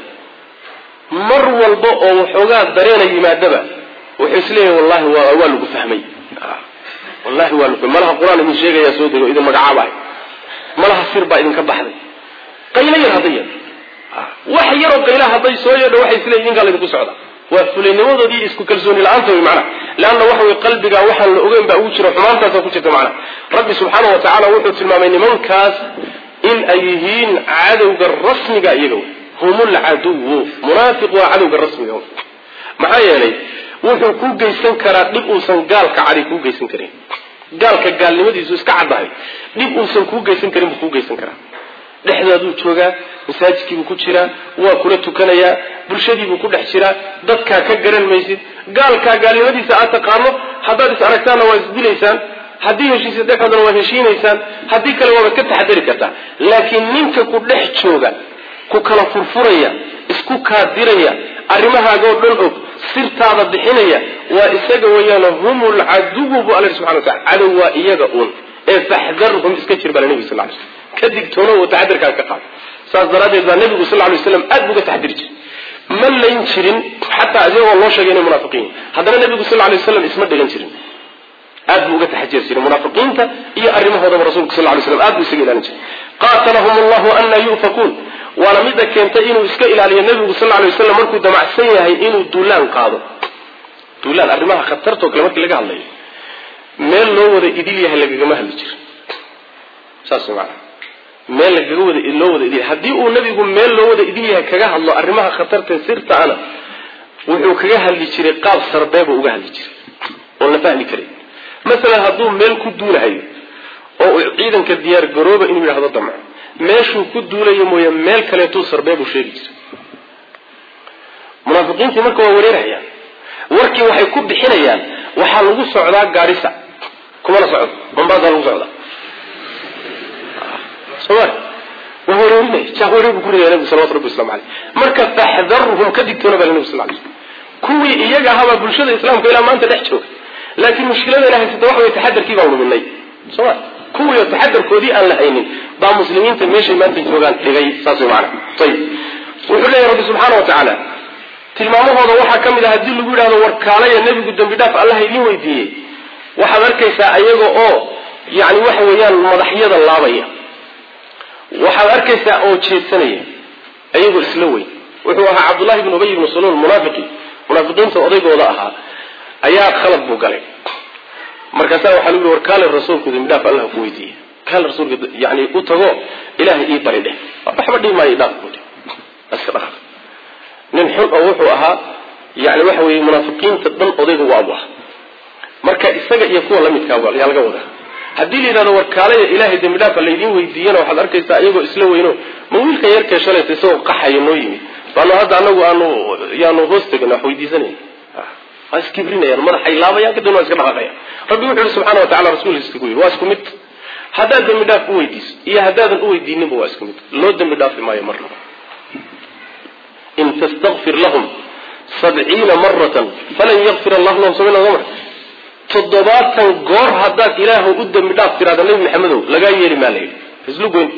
mar walba oo waxoogaa dareenay yimaadaba wuxuu isleeyahay wallahi waa lagu fahmay wallahi waa lagu malaha quraan in sheegaya soo dego idin magacaabay malaha sir baa idinka baxday qaylayeen hadiyad wax yar oo qayla haday soo yeedho waxay isleeyihiin idinka la idinku socda waa fulinimadoodii isku kalsooni la'aanta way macna laana waxa way qalbiga waxaan la ogeyn baa ugu jiro xumaantaas ku jirta macna rabbi subhanahu wa ta'ala wuxuu tilmaamay nimankaas in ay yihiin cadawga rasmiga iyaga humul adu munaafiq wa cadawga rasmiga maxaa yeelay wuxuu ku geysan karaa dib uusan gaalka cali ku geysan karin gaalka gaalnimadiisu iska cadahay dib uusan ku geysan karin buu ku geysan karaa dhexdaadu jooga masaajidkiibu ku jira waa kula tukanaya bulshadiibu ku dhex jira dadka ka garan maysid gaalka gaalnimadiisa aad taqaano hadaad is aragtaana waa isdilaysaan haddii heshiisa dhexdana waa heshiinaysaan haddii kale waa ka taxadari kartaa laakiin ninka ku dhex jooga ku kala furfuraya isku kaadiraya arrimahaaga oo dhan og sirtaada bixinaya waa isaga weeyaan humul adubu bu Allah subhanahu wa ta'ala adu waa iyaga uun ee fahdharhum iska jirbala nabi sallallahu alayhi wasallam kadigtoono oo taxadirka ka qaad saas daradeed baa nabigu sallallahu alayhi wasallam aad uga taxadir jiray ma layn jirin hatta ayagoo loo sheegay inay munaafiqiin haddana nabigu sallallahu alayhi wasallam isma dhigan jirin aad uga taxadir jiray munaafiqiinta iyo arrimahooda rasuulka sallallahu alayhi wasallam aad u isaga ilaalin jiray qatalahum allah an yufakun wala mid keentay inuu iska ilaaliyo nabigu sallallahu alayhi wasallam markuu damacsan yahay inuu duulaan qaado duulaan arrimaha khatarto kale markii laga hadlayo meel loo wada idil yahay lagama hadli jiro saas macna meel lagaga wada loo wada idil hadii uu nabigu meel loo wada idil yahay kaga hadlo arrimaha khatarta sirta ana wuxuu kaga hadli jiray qaab sarbeebo uga hadli jiray oo la fahmi karay mesela haduu meel ku duulahayo oo ciidanka diyaar garooba inuu yiraahdo damac meeshuu ku duulayo mooye meel kale tuu sarbeebo sheegi jiray munaafiqiintii marka waa wareerayaan warkii waxay ku bixinayaan waxa lagu socdaa gaarisa kuma la socdo Mombasa lagu socdaa sawir wahoreeyay jahoreey ku reeyay nabi sallallahu alayhi wasallam marka fahdharhum kadigtuna bal nabi sallallahu alayhi wasallam kuwii iyaga haba bulshada islaamka ilaa maanta dhex jooga laakiin mushkilada ilaahay sida wax way taxadarkii baa luminay sawir kuwii taxadarkoodii aan la haynin baa muslimiinta meeshay maanta joogaan dhigay saas macna tayib wuxuu leeyahay rabbi subhanahu wa ta'ala tilmaamahooda waxaa ka mid ah haddii lagu yidhahdo warkaalaya nebigu dembi dhaaf allah idiin weydiiyey waxaad arkaysaa iyaga oo yani waxa weeyaan madaxyada laabaya waxaad arkaysaa oo jeedsanaya iyagoo isla weyn wuxuu ahaa cabdullahi ibn ubay ibn salul munaafiqiinta odaygooda ahaa ayaa khalad buu galay markaasaa waxaa lagu yihi warkaale rasuulku dembi dhaaf allah ku weydiiyey kaale rasuulka yani u tago ilaahay ii bari dheh waxba dhihi maayo dhaaf buudi iska dhaqaaq nin xun oo wuxuu ahaa yani waxa weeye munaafiqiinta dhan odayga waa abu ah marka isaga iyo kuwa la midkaa yaa laga wadaa haddii la yidhahdo warkaalaya ilaahay dembi dhaafa laydiin weydiiyana waxaad arkaysaa iyagoo isla weyno ma wiilka yarkee shalaysa isagoo qaxaya noo yimid baanu hadda anagu yaanu hoos tegana wax weydiisanayn waa iskibrinayaan madaxay laabayaan kadibna waa iska dhaqaaqayaan rabbi wuxuu yihi subxana watacala rasuulkiisa ku yidhi waa isku mid haddaad dembi dhaaf u weydiiso iyo haddaadan u weydiininba waa isku mid loo dembi dhaafi maayo mar laba in tastakfir lahum 70 maratan falan yakfir allahu lahum 70 mar 70 goor haddaad ilaahu u dembi dhaaf tiraada nabi maxamedow lagaa yeeli maa layidhi islu goyn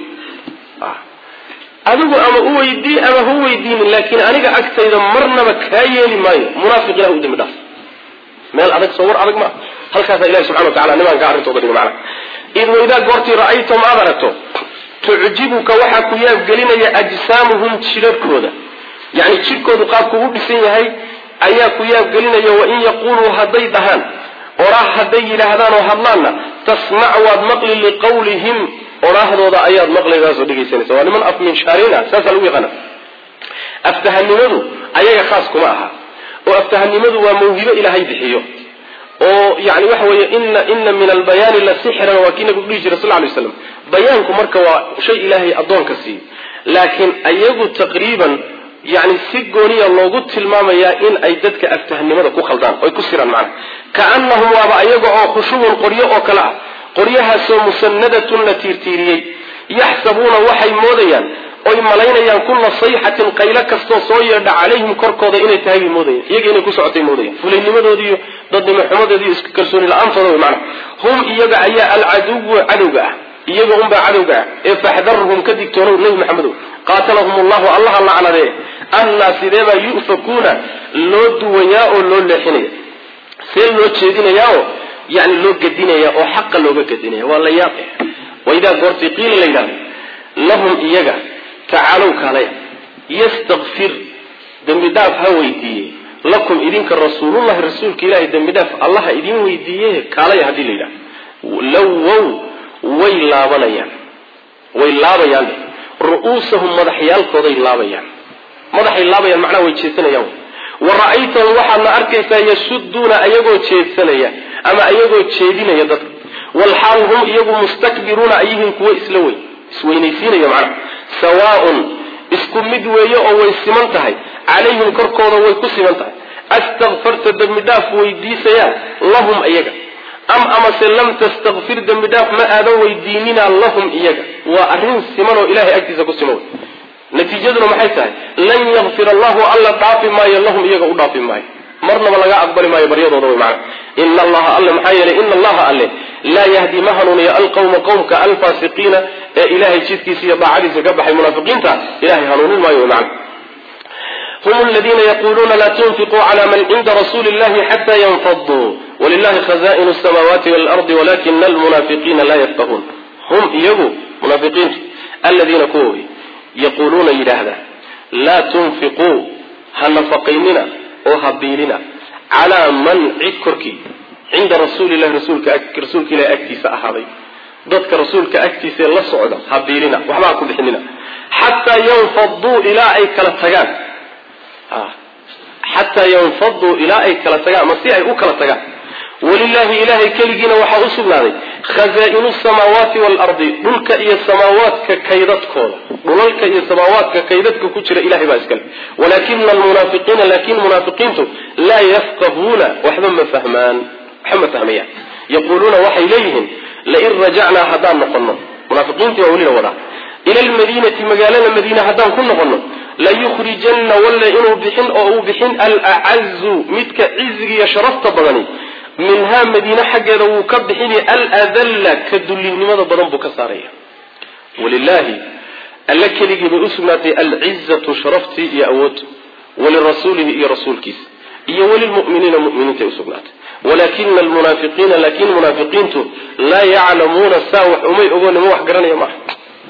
adigu ama u weydii ama hu weydiinin laakiin aniga agtayda marnaba kaa yeeli maayo munaafiq ilahu u dembi dhaaf meel adag soo war adag ma halkaasaa ilahi subxana wa tacala nimanka arrintooda dhiga macna id waydaa goortii ra'aytum aad aragto tucjibuka waxaa ku yaabgelinaya ajsaamuhum jirarkooda yani jirkoodu qaabku u dhisan yahay ayaa ku yaabgelinaya wain yaquluu hadday dhahaan oraah hadday yidhaahdaan oo hadlaanna tasmac waad maqli liqawlihim oraahdooda ayaad maqlaydaasoo dhegaysanaysa waa niman afminshaariina saasaa lagu yaqaana aftahanimadu ayaga khaas kuma aha oo aftahanimadu waa mawhibo ilaahay bixiyo oo yani waxa weeye ina min albayaani la sixran waa kii nabigu dhihi jiray sal lay waslam bayaanku marka waa shay ilaahay addoonka siiyo laakiin ayagu taqriiban yani si gooniya loogu tilmaamayaa in ay dadka aftahnimada ku khaldaan oy ku siraan macna kaanahum waaba ayaga oo khushubun qoryo oo kale ah qoryahaasoo musanadatun la tiirtiiriyey yaxsabuuna waxay moodayaan oy malaynayaan kulla sayxatin qaylo kastoo soo yeedha calayhim korkooda inay tahay bay moodayaan iyaga inay ku socotay moodayaan fulaynimadoodi iyo dadnimo xumadeedi iyo iska kalsooni la-aantooda way macna hum iyaga ayaa alcaduwu cadowga ah iyaga unbaa cadowga ah ee faxdarhum ka digtoonow nebi maxamedow qaatalahum allahu allaha lacnadee annaa sideebaa yu'fakuuna loo duwayaa oo loo leexinaya see loo jeedinayaao yani loo gedinaya oo xaqa looga gedinaya waa la yaab waidaa goortii qiila la yidhahdo lahum iyaga tacaalow kaalaya yastakfir dembi dhaaf ha weydiiye lakum idinka rasuulullahi rasuulka ilaahay dembi dhaaf allaha idin weydiiye kaalaya haddii la yidhahdo lawow way laabayaan ru'uusahum madaxyaalkooday laabayaan madaxay laabayaan macnaha way jeedsanayaan wa ra'aytahum waxaadna arkaysaa yasuduuna ayagoo jeedsanaya ama ayagoo jeedinaya dadka walxaal hum iyagu mustakbiruuna ayihiin kuwo isweynaysiinaya macnaha sawaaun isku mid weeye oo way siman tahay calayhim korkooda way ku siman tahay astakfarta dembi dhaaf weydiisayaan lahum iyaga am amase lam tastakfir dembi dhaaf ma aadan weydiinina lahum iyaga waa arrin siman oo ilahay agtiisa ku siman natiijaduna maxay tahay lan yakfir allahu alla dhaafi maayo lahum iyaga u dhaafi maayo marnaba laga aqbali maayo baryadooda way macna ina allaha alle maxaa yeelay ina allaha alle laa yahdi ma hanuuniya alqawma qowmka alfaasiqiina ee ilahay jidkiisa iyo daacadiisa ka baxay munaafiqiinta ilahay hanuunin maayo way macna hum aladiina yaquluuna laa tunfiquu cala man cinda rasuuli illahi xata yanfaduu walilahi khaza'inu samaawaati waalardi walakina almunaafiqiina laa yafqahuun hum iyagu munaafiqiintu aladiina kuwowi yaquuluuna yidhaahda laa tunfiquu ha nafaqaynina oo ha biilina calaa man cid korkii cinda rasuulillahi rasuulka ilahi agtiisa ahaaday dadka rasuulka agtiisa la socda ha biilina waxba ha ku bixinina xataa yanfaduu ilaa ay kala tagaan xataa yanfaduu ilaa ay kala tagaan ama si ay u kala tagaan walilahi ilahay keligiina waxaa u sugnaaday khazaa'inu samaawaati waalardi dhulka iyo samaawaadka kaydadkooda dhulalka iyo samaawaadka kaydadka ku jira ilahay baa iskale walakina almunaafiqiina laakin munaafiqiintu laa yafqahuuna waxba ma fahmayaan yaquuluuna waxay leeyihiin lain rajacnaa haddaan noqono munaafiqiintii waa welina wadaa ila almadiinati magaalada madiina haddaan ku noqono layukhrijanna walla inuu bixin oo uu bixin alacazu midka cizigiiyo sharafta badani minhaa madiine xaggeeda wuu ka bixini aladalla ka dullinimada badan buu ka saaraya walilaahi alla keligii bay u sugnaatay alcizatu sharaftii iyo awood ولرسوله إيا رسول كيس إيا وللمؤمنين مؤمنين تأسقنات ولكن المنافقين لكن منافقين لا يعلمون الساوح أمي أقول موح قراني يا معه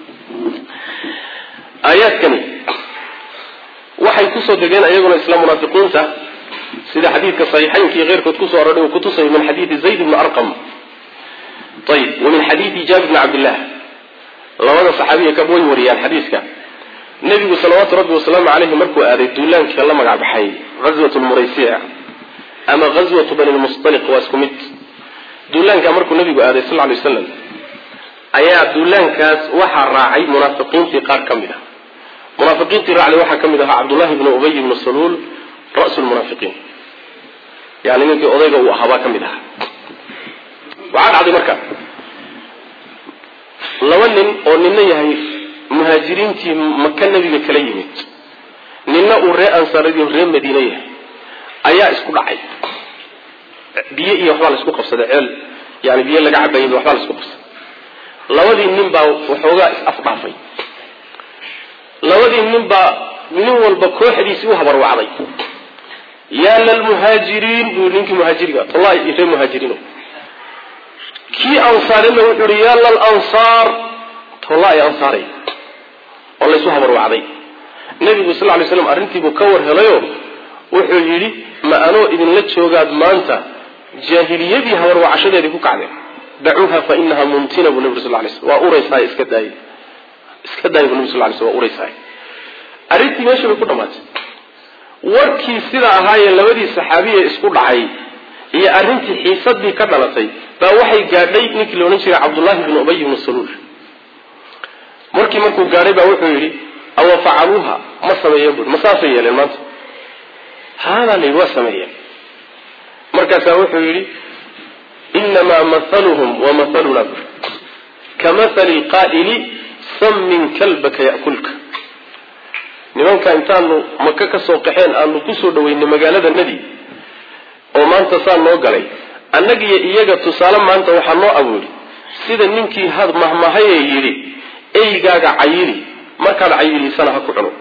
آيات كني waxay ku soo degeen ayaguna islaam munaafiqiinta sida xadiidka saxiixayn ki غيرkood ku soo aroray ku tusay min xadiid Zayd ibn Arqam طيب ومن حديث جابر بن عبد الله labada saxaabiga ka boon wariyaan xadiiska nabigu sallallahu alayhi wa sallam alayhi markuu aaday duulaanka la magac baxay ghazwatul muraysi'a ama ghazwatu bani al-mustaliq waa isku mid duulaanka markuu nabigu aaday sallallahu alayhi wa sallam ayaa duulaankaas waxa raacay munaafiqiintii qaar kamid ah منافقين راعي waxa kamid ah Abdullah ibn Ubay ibn Salul رأس المنافقين يعني ninkii odayga uu ahaa kamid ah waxa dhacday marka laba nin oo ninna yahay muhaajiriintii Makka nabiga kala yimid ninna uu ree ansaaradii ree Madiina yahay ayaa isku dhacay biyo iyo waxba la isku qabsaday ceel yani biyo laga cabayay waxba la isku qabsaday labadii nin baa waxoogaa is afdhaafay labadii nin baa nin walba kooxdiisii u habar wacday yaa lal muhaajiriin buu ninkii muhaajiriga wallahi ilaa muhaajiriin kii ansaarina wuxuu yiri yaa lal ansaar wallahi ansaari wallahi soo habar wacday nabigu sallallahu alayhi wasallam arintii buu ka war helayo wuxuu yiri ma anoo idin la joogaad maanta jaahiliyadii habar wacashadeedii ku kacday dacuha fa innaha mumtina bu nabi sallallahu alayhi wasallam wa uraysaa iska daayay iska daayay nabi sallallahu alayhi wasallam uraysaa arintii meesha ku dhamaatay warkii sida ahaayeen labadii saxaabiye isku dhacay iyo arintii xiisadii ka dhalatay baa waxay gaadhay ninkii loo jiray Abdullah ibn Ubay ibn Salul markuu gaadhay baa wuxuu yiri aw fa'aluha ma sameeyeen buu ma saafayeen maanta hada li wa sameeyeen markaas wuxuu yiri inma mathaluhum wa mathaluna kamathali qa'ili sammin kalbaka ya'kulka nimanka intaanu Makka ka soo qaxeen aanu ku soo dhaweynay magaalada Nadi oo maanta saan loo galay annagiyo iyaga tusaale maanta waxa loo abuuri sida ninkii had mahmahay yiri eygaaga cayili markaad cayilisana ha ku cuno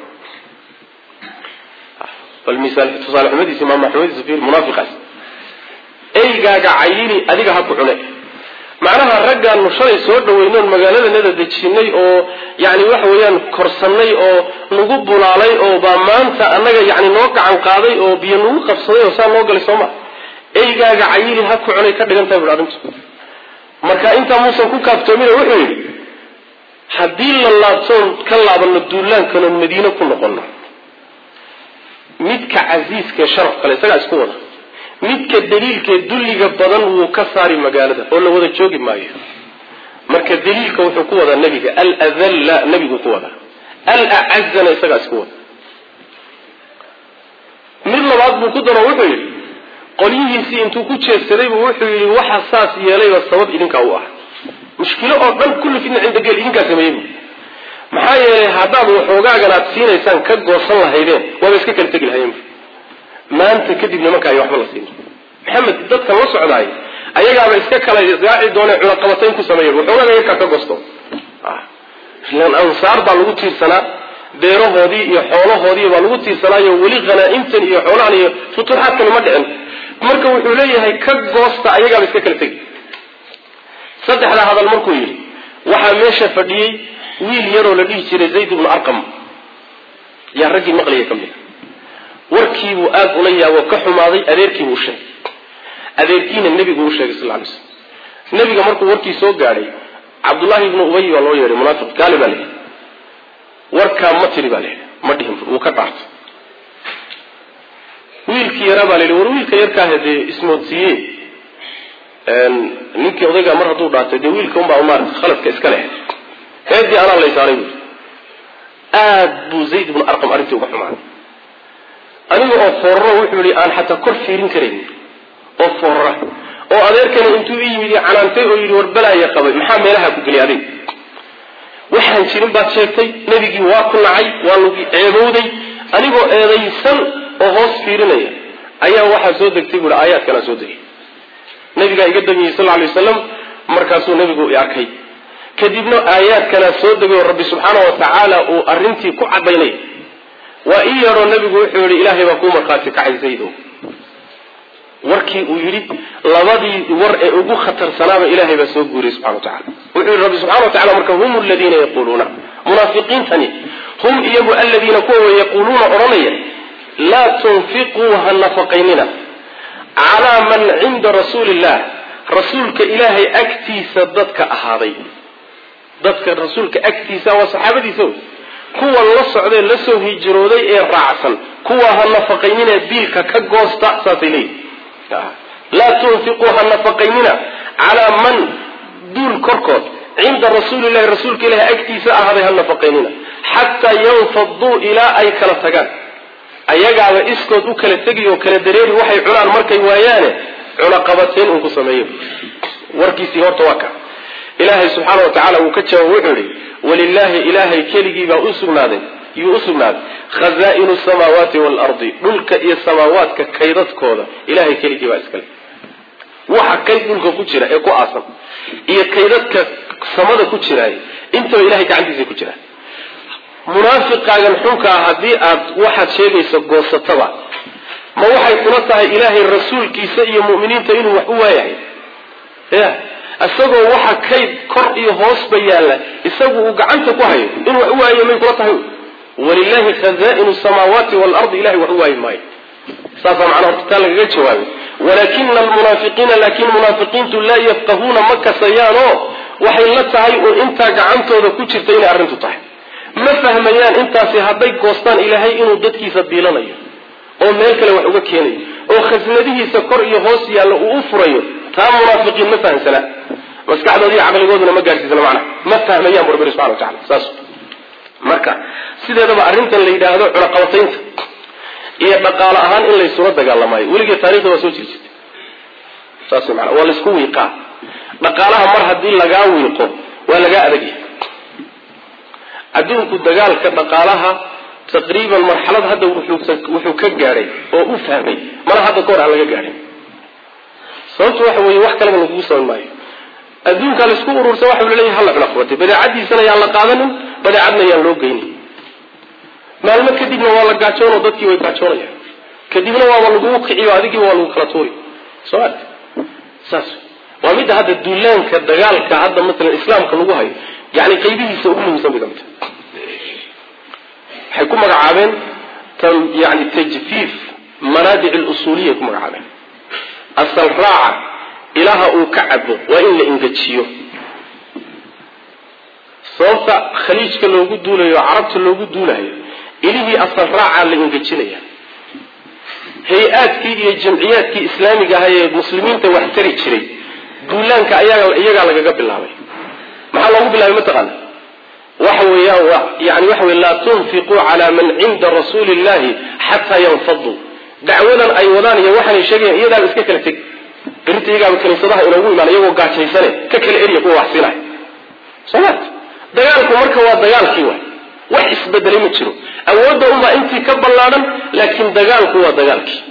bal misaal tusaale xumadiisa ma maxmuudisa fi munaafiqas eygaaga cayili adiga ha ku cuno macnaha raggan shalay soo dhaweynay magaalada Nadi dejinay oo yaani wax weeyaan korsanay oo lagu bulaalay oo ba maanta annaga yaani noo gacan qaaday oo biyo nagu qabsaday oo saan loo galay Sooma eygaaga cayili ha ku cunay ka dhigantahay buurintu marka inta muusan ku kaaftoomin wuxuu yiri hadii la laabtoon ka laabano duulaankan Madiina ku noqono midka aziiska sharaf kale isaga isku wada midka daliilka dulliga badan uu ka saari magaalada oo la wada joogi maayo marka daliilka wuxuu ku wada nabiga al-adalla nabigu ku wada al-a'azzana isaga isku wada mid labaad buu ku daro wuxuu yiri qolihiisi intuu ku jeesaday wuxuu yiri waxa saas yeelay sabab idinka u ah mushkilo oo dhan kullu fidna inta gal idinka sameeyay maxaa yeelay hadaba waxoogaagana aad siinaysan ka goosan lahaydeen waa iska kala tagi lahaayeen maanta kadib nimanka ay waxba la siin maxamed dadka la socday ayaga iska kala raaci doona cuna qabatayn ku sameeyay waxoogaga yarka ka goosto lan ansaar baa lagu tiirsanaa deerahoodii iyo xoolahoodii baa lagu tiirsanaayo wali qanaa'imtan iyo xoolahan iyo futuuxaadkan ma dhicin marka wuxuu leeyahay ka goosta ayaga iska kala tagi saddexda hadal markuu yiri waxa meesha fadhiyay wiil yar oo la dhigi jiray Zayd ibn Arqam ya ragii maqliye kamid warkii uu aad u leeyahay ka xumaaday adeerkii uu sheegay adeerkiina nabigu uu sheegay sallallahu alayhi wasallam nabiga markuu warkii soo gaaray Abdullah ibn Ubay waa loo yeeray munaafiq gaalib ah warka ma tiri bale ma dhihin uu ka dhaartay wiilkii yara bale wiilka yarka hadee ismoodsiye ninkii odayga mar haduu dhaartay de wiilka uma umar khaladka iska leh heedii ana la isaaray aad buu Zayd ibn Arqam arintii uga xumaaday anigu oo forro wuxuu yiri aan xataa kor fiirin karin oo forro oo adeerkana intuu yimid canaantay oo yiri warbalaaya qabay maxaa meelaha ku galay adeeg waxaan jirin baad sheegtay nabigi waa ku nacay waa lagu eedowday anigoo eedaysan oo hoos fiirinaya ayaa waxa soo degtay buu aayad kala soo degay nabiga iga damiyay sallallahu alayhi wasallam markaasuu nabigu arkay kadibna aayad kala soo degay rabbi subhanahu wa ta'ala oo arintii ku cadaynay وإيرو النبي وحول إلهي وكوم قاتك عزيزه warkii uu yiri labadii war ee ugu khatarsanaa ilaahay baa soo guuray subhanahu wa ta'ala wuxuu rabbi subhanahu wa ta'ala marka hum alladina yaquluna munafiqintani hum iyagu alladina kuwa yaquluna oranaya la tunfiqu hanafaqinina ala man 'inda rasulillah rasuulka ilaahay agtiisa dadka ahaaday dadka rasuulka agtiisa waa saxaabadiisa kuwa la socday la soo hijrooday ee raacsan kuwa hanafaqinina biilka ka goosta saasay لا تنفقوها النفقيننا على من دول كركوت عند رسول الله رسولك إله أكتساء هذه النفقيننا حتى ينفضوا إلى أي كالتقان أيقع وإسكت وكالتقي وكالدرير وحي على المركي ويانه على قبطين وقصمين وركيسي هورتواكا إلهي سبحانه وتعالى وكتشه وعلي ولله إلهي كالقي بأسرنا يؤسمنا خزائن السماوات والأرض ملك إيه السماوات ككيدت كودا إلهي كليكي واسكال وحا كيد ملك كتشرا إيه كو آسم إيه كيدت كسمد كتشرا انتو إلهي كعندي كتشرا منافق قاقن حنكا هذه واحد شيء يسقو ستبع ما وحي قلتها إلهي الرسول كيسائي مؤمنين تينوا وحوايا إيه أسقو واحد كيد كرئي هوس بيالا إسقو قعنتك وحي إنه وحوايا من قلتها ولله خزائن السماوات والأرض إلهي وحواي ماي ساسا معنا ارتتال جوابي ولكن المنافقين منافقين لا يفقهون مكة سيانو وحيلتها وانت قعنتو ذا كتشرتين أرنتو طاح ما فهميان انت سيهبيك قوستان إلهي إنو ددكي سبيلاني او ميلك لوحوك كيني او خزنده سكر يهوسي على أفريو تا منافقين ما فهم سلا بس قاعدوا دي عمل يقولون ما قارسي سلا معنا ما فهميان بربي سبحانه وتعالى ساسو marka sideedaba arintan la yiraahdo cunaqabataynta iyo dhaqaale ahaan in la isula dagaalamayo waliga taariikhda waa soo jirtay taasoo macna wala isku wiiqa dhaqaalaha mar hadii laga wiiqo waa laga adagay adduunku dagaalka dhaqaalaha taqriiban marxalad hadda wuxuu ka gaaray oo u fahmay mana hadda koor aan laga gaarin sababtu waxa weeye wax kale lagu soo maayo adduunka la isku urursan waxa uu leeyahay hal cunaqabatay badeecadiisana yaan la qaadanin badeecadna yaan loo geynin maalmo kadibna waa la gaajoon oo dadkii way gaajoonayaan kadibna waa lagu kiciyo adigii waa lagu kala tuuri soo saas waa mid hadda duulaanka dagaalka hadda mesela islaamka lagu hayo yani qaybihiisa ugu muhiimsan bidamta waxay ku magacaabeen tan yani tajfiif manaadic al-usuliyya ku magacaabeen asal raaca ilaha uu ka cabo waa in la ingajiyo sababta khaliijka loogu duulayo carabta loogu duulayo ilihii asal raaca la ingajinaya hay-aadkii iyo jamciyaadkii islaamiga ah ee muslimiinta wax tari jiray duulaanka iyaga lagaga bilaabay maxaa loogu bilaabay mataqaana waxa weeyaan yani waxa weey la tunfiqu ala man 'inda rasuulillahi hatta yanfadu dacwadan ay wadaan iyo waxaan sheegay iyada iska kala tag intiiga kaniisadaha inuu imaan iyagoo gaajaysane ka kala eriya kuwa waxsinay salaad dagaalku marka waa dagaalkii wax isbedelay ma jiro awoodda uma intii ka ballaaran laakiin dagaalku waa dagaalkii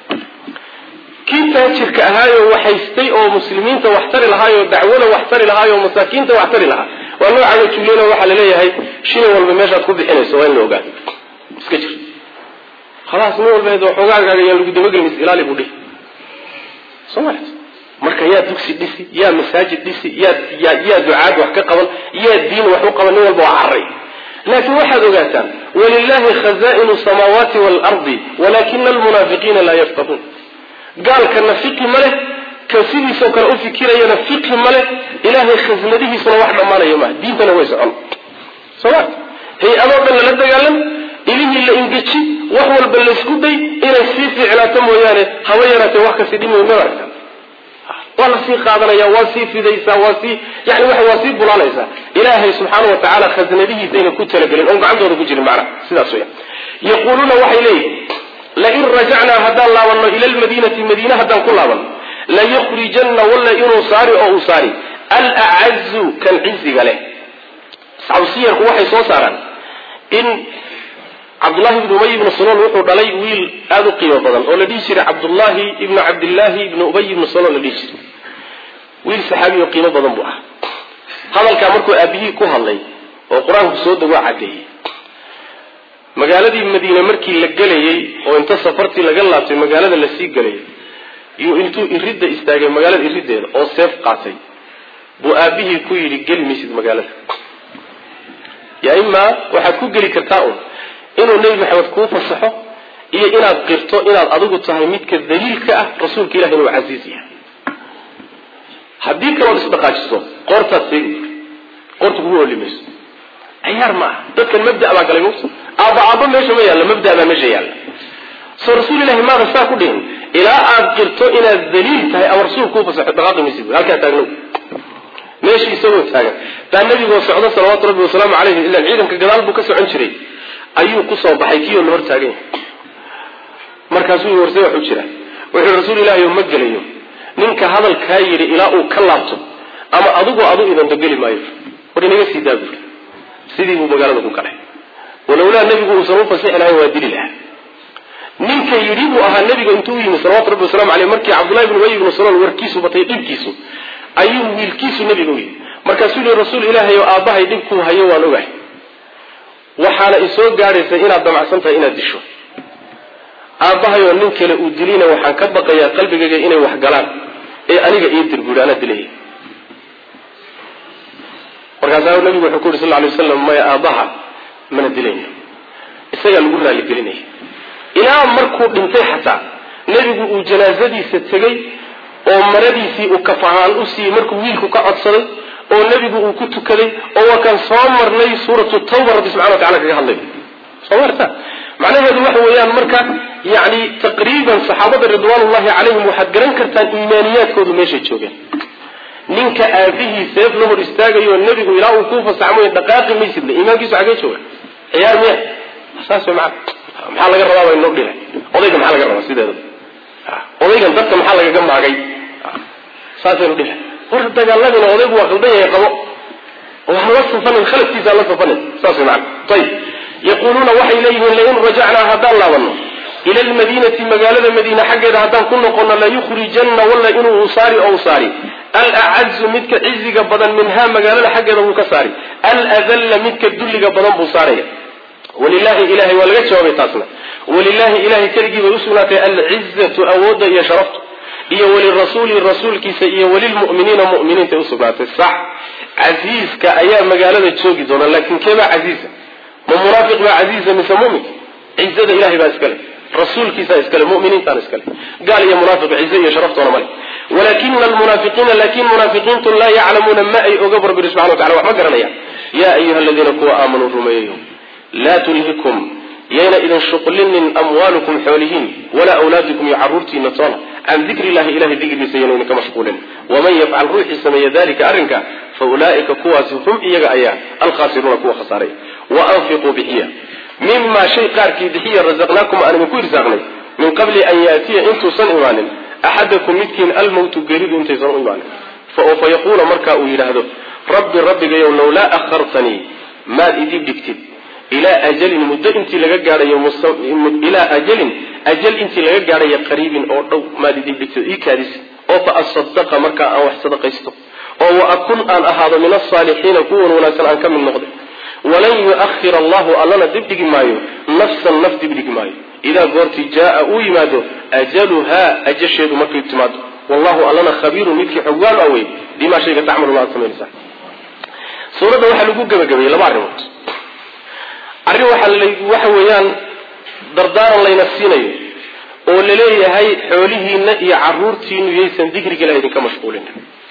kii taajirka ahaayo waxaystay oo muslimiinta wax tari lahaayo dacwada wax tari lahaayo masaakiinta wax tari lahaa waa nooca juleena waxa la leeyahay shin walba meeshaad ku bixinayso waa in la ogaado iska jir خلاص مو البيت وحقاقا يلقوا دمجلس إلالي بودي سمعت marka yaa dugsi dhisi yaa masaajid dhisi yaa ducaad wax ka qaban yaa diin wax u qaban walba waray laakiin waxaad ogaataan walillahi khazaa'inu samawati wal ardi walakin al munafiqina la yafqahun galka nafiqi male kasidiisa kala u fikirayna fiqhi male ilaahay khaznadihiisa wax dhamaanayo ma diintana way socon sabab hay adoon la dagaalan ilaahi la ingaji wax walba la isku day inay si fiicnaato mooyaane haweenaate wax ka sidii ma aragtaa ولا سي قادنا يا واسي في ذيسا واسي يعني واحد واسي بلانيسا إلهي سبحانه وتعالى خزنبه زين كتل قلن أنك عنده رجل معنا سيدا سويا يقولون وحي لي لئن رجعنا هذا الله والله إلى المدينة هذا كل الله لا يخرجن ولا إنه صاري أو صاري الأعز كالعز قاله سعوسيا هو حي صوصارا إن عبد الله بن أبي بن سلول وحو دلي ويل هذا قيمة بدل ولا ديشر عبد الله بن أبي بن سلول ديشر ويل صحابي وقيمة بدل بوها هذا الكامركو أبيه كهالي والقرآن بسود وعديه magaaladii Madiina markii la galayay oo inta safartii laga laabtay magaalada la sii galay iyo intuu iridda istaagay magaalada irideeda oo seef qaatay buu aabihii ku yiri gali misid magaalada yaa ima waxaad ku gali kartaa inuu Nabi Maxamed ku fasaxo iyo inaad qirto inaad adigu tahay midka daliilka ah rasuulka Ilaahay inuu casiis yahay haddii kale isdhaqaajiso qortaasi qortu ugu walimayso ciyaar ma dadkan mabda baa galay mugto aaba meesha ma yaala mabda baa meesha yaala soo rasuul Ilaahay ma rasa ku dhihin ila aad qirto inaad daliil tahay aw rasuulku ku fasaxo dhaqaaqimiisi halka taagno meesha isagoo taagan taa nabiga socdo salawaatu rabbi wa salaamu alayhi illa ciidanka gadaal buu ka socon jiray ayuu ku soo baxay kiyo hor taagan markaasuu warsay wuxuu jira wuxuu rasuul Ilaahay ma galayo ninka hadalka yiri ilaa uu ka laabto ama adigu idan dageli maayo wadinaga sii daabul sidii uu magaalada ku galay walawla nabigu uu soo fasaxay waa dililaa ninka yiri uu ahaa nabiga intuu yimi salawaatu rabbi wa salaamu alayhi markii Abdullah ibn Ubay ibn Salul warkiisu batay dhibkiisu ayuu wiilkiisu nabiga yiri markaasuu rasuul Ilaahay oo aabahay dhibku hayo waan ogahay waxaana isoo gaaraysa inaad damacsantahay inaad disho aabahay oo nin kale uu dilina waxaan ka baqayaa qalbigayga inay wax galaan ee aniga ii dirbuudana dilay markaasuu nabigu wuxuu ku yiri sallallahu alayhi wasallam ma aabaha mana dilayna isaga lagu raali gelinay ilaa markuu dhintay xataa nabigu uu janaazadiisa tagay oo maradiisii uu kafahaan u sii markuu wiilku ka codsaday oo nabigu uu ku tukaday oo kan soo marnay suuratu tawba rabbi subhanahu wa ta'ala kaga hadlay sawarta macnaheedu waxa weeyaan marka yaani taqriiban saxaabada ridwaanullaahi calayhim waxaad garan kartaan iimaaniyaadkoodu meesha joogeen ninka aabihii seef la hor istaagayo nabigu ilaa uu ku fasaxmay dhaqaaqi miisida iimaankiisu xagee jooga ciyaar miya asaas maxaa laga rabaa inuu dhilay odayga maxaa laga rabaa sideeda odaygan dadka maxaa laga maagay saasaynu dhilay war dagaaladina odaygu waa qaldan yahay qabo oo la safan khalaftiisa la safan saasay macna tayib yaquluna waxa ilayhim la in raja'na hadan lawano ila almadinati magaalada madiina xageeda hadan ku noqono la yukhrijanna wala inuu usari aw usari al-a'azz midka iziga badan minha magaalada xageeda uu ka saari al-adall midka dulliga badan buu saaraya walillahi ilahi wal gajawabay taasna walillahi ilahi kaligiiba usulaatay al-izzatu awada iyo sharaftu iyo walirrasuuli rasuulkiisa iyo walilmu'miniina mu'miniinta usulaatay sax aziizka ayaa magaalada joogi doona laakiin keeba aziiza ma munaafiq ba aziiza min mu'min izzada ilahi ba iskale rasuulkiisa iskale mu'miniinta iskale gaal iyo munaafiq izza iyo sharaftoona male walakin almunafiqina lakin munafiqun la ya'lamuna ma ay oga rabbi subhanahu wa ta'ala wa magaranaya ya ayyuhalladhina kuwa aamanu rumayyu la tulhikum يانا إذا شقلن أموالكم حولهم ولا أولادكم يعرورتين طالا عن ذكر الله إله ذكر سينين كمشغولين ومن يفعل روح سمي ذلك أرنك فأولئك كواسهم إيجا أيان الخاسرون كوا خسارين وأنفقوا بحية مما شيء قاركي بحية رزقناكم أنا من كل رزقني من قبل أن يأتي أنتو صن إيمان أحدكم متكين الموت قريب أنتو صن إيمان فيقول مركا إلى هذا ربي يوم لولا أخرتني ما إديب دكتب إلى أجل مدة أنت لجارة إلى أجل أنت لجارة قريب أو ما دي بتوي كارث أو فأصدق مركا أو صدق يستو أو أكون أن أحد من الصالحين كون وناس أن كم النقد ولن يؤخر الله ألنا دبدق مايو نفسا نفس دبدق مايو إذا قرت جاء أويمادو أجلها أجشهد مركا يتماد والله ألنا خبير ملك حوال أوي بما شيء تعمل الله سبحانه وتعالى سورة وحلقوا جبجبي لبعضهم arrin waxa weeyaan dardaaran layna siinayo oo la leeyahay xoolihiina iyo caruurtiinu yeysan dhikriga la idinka mashquulin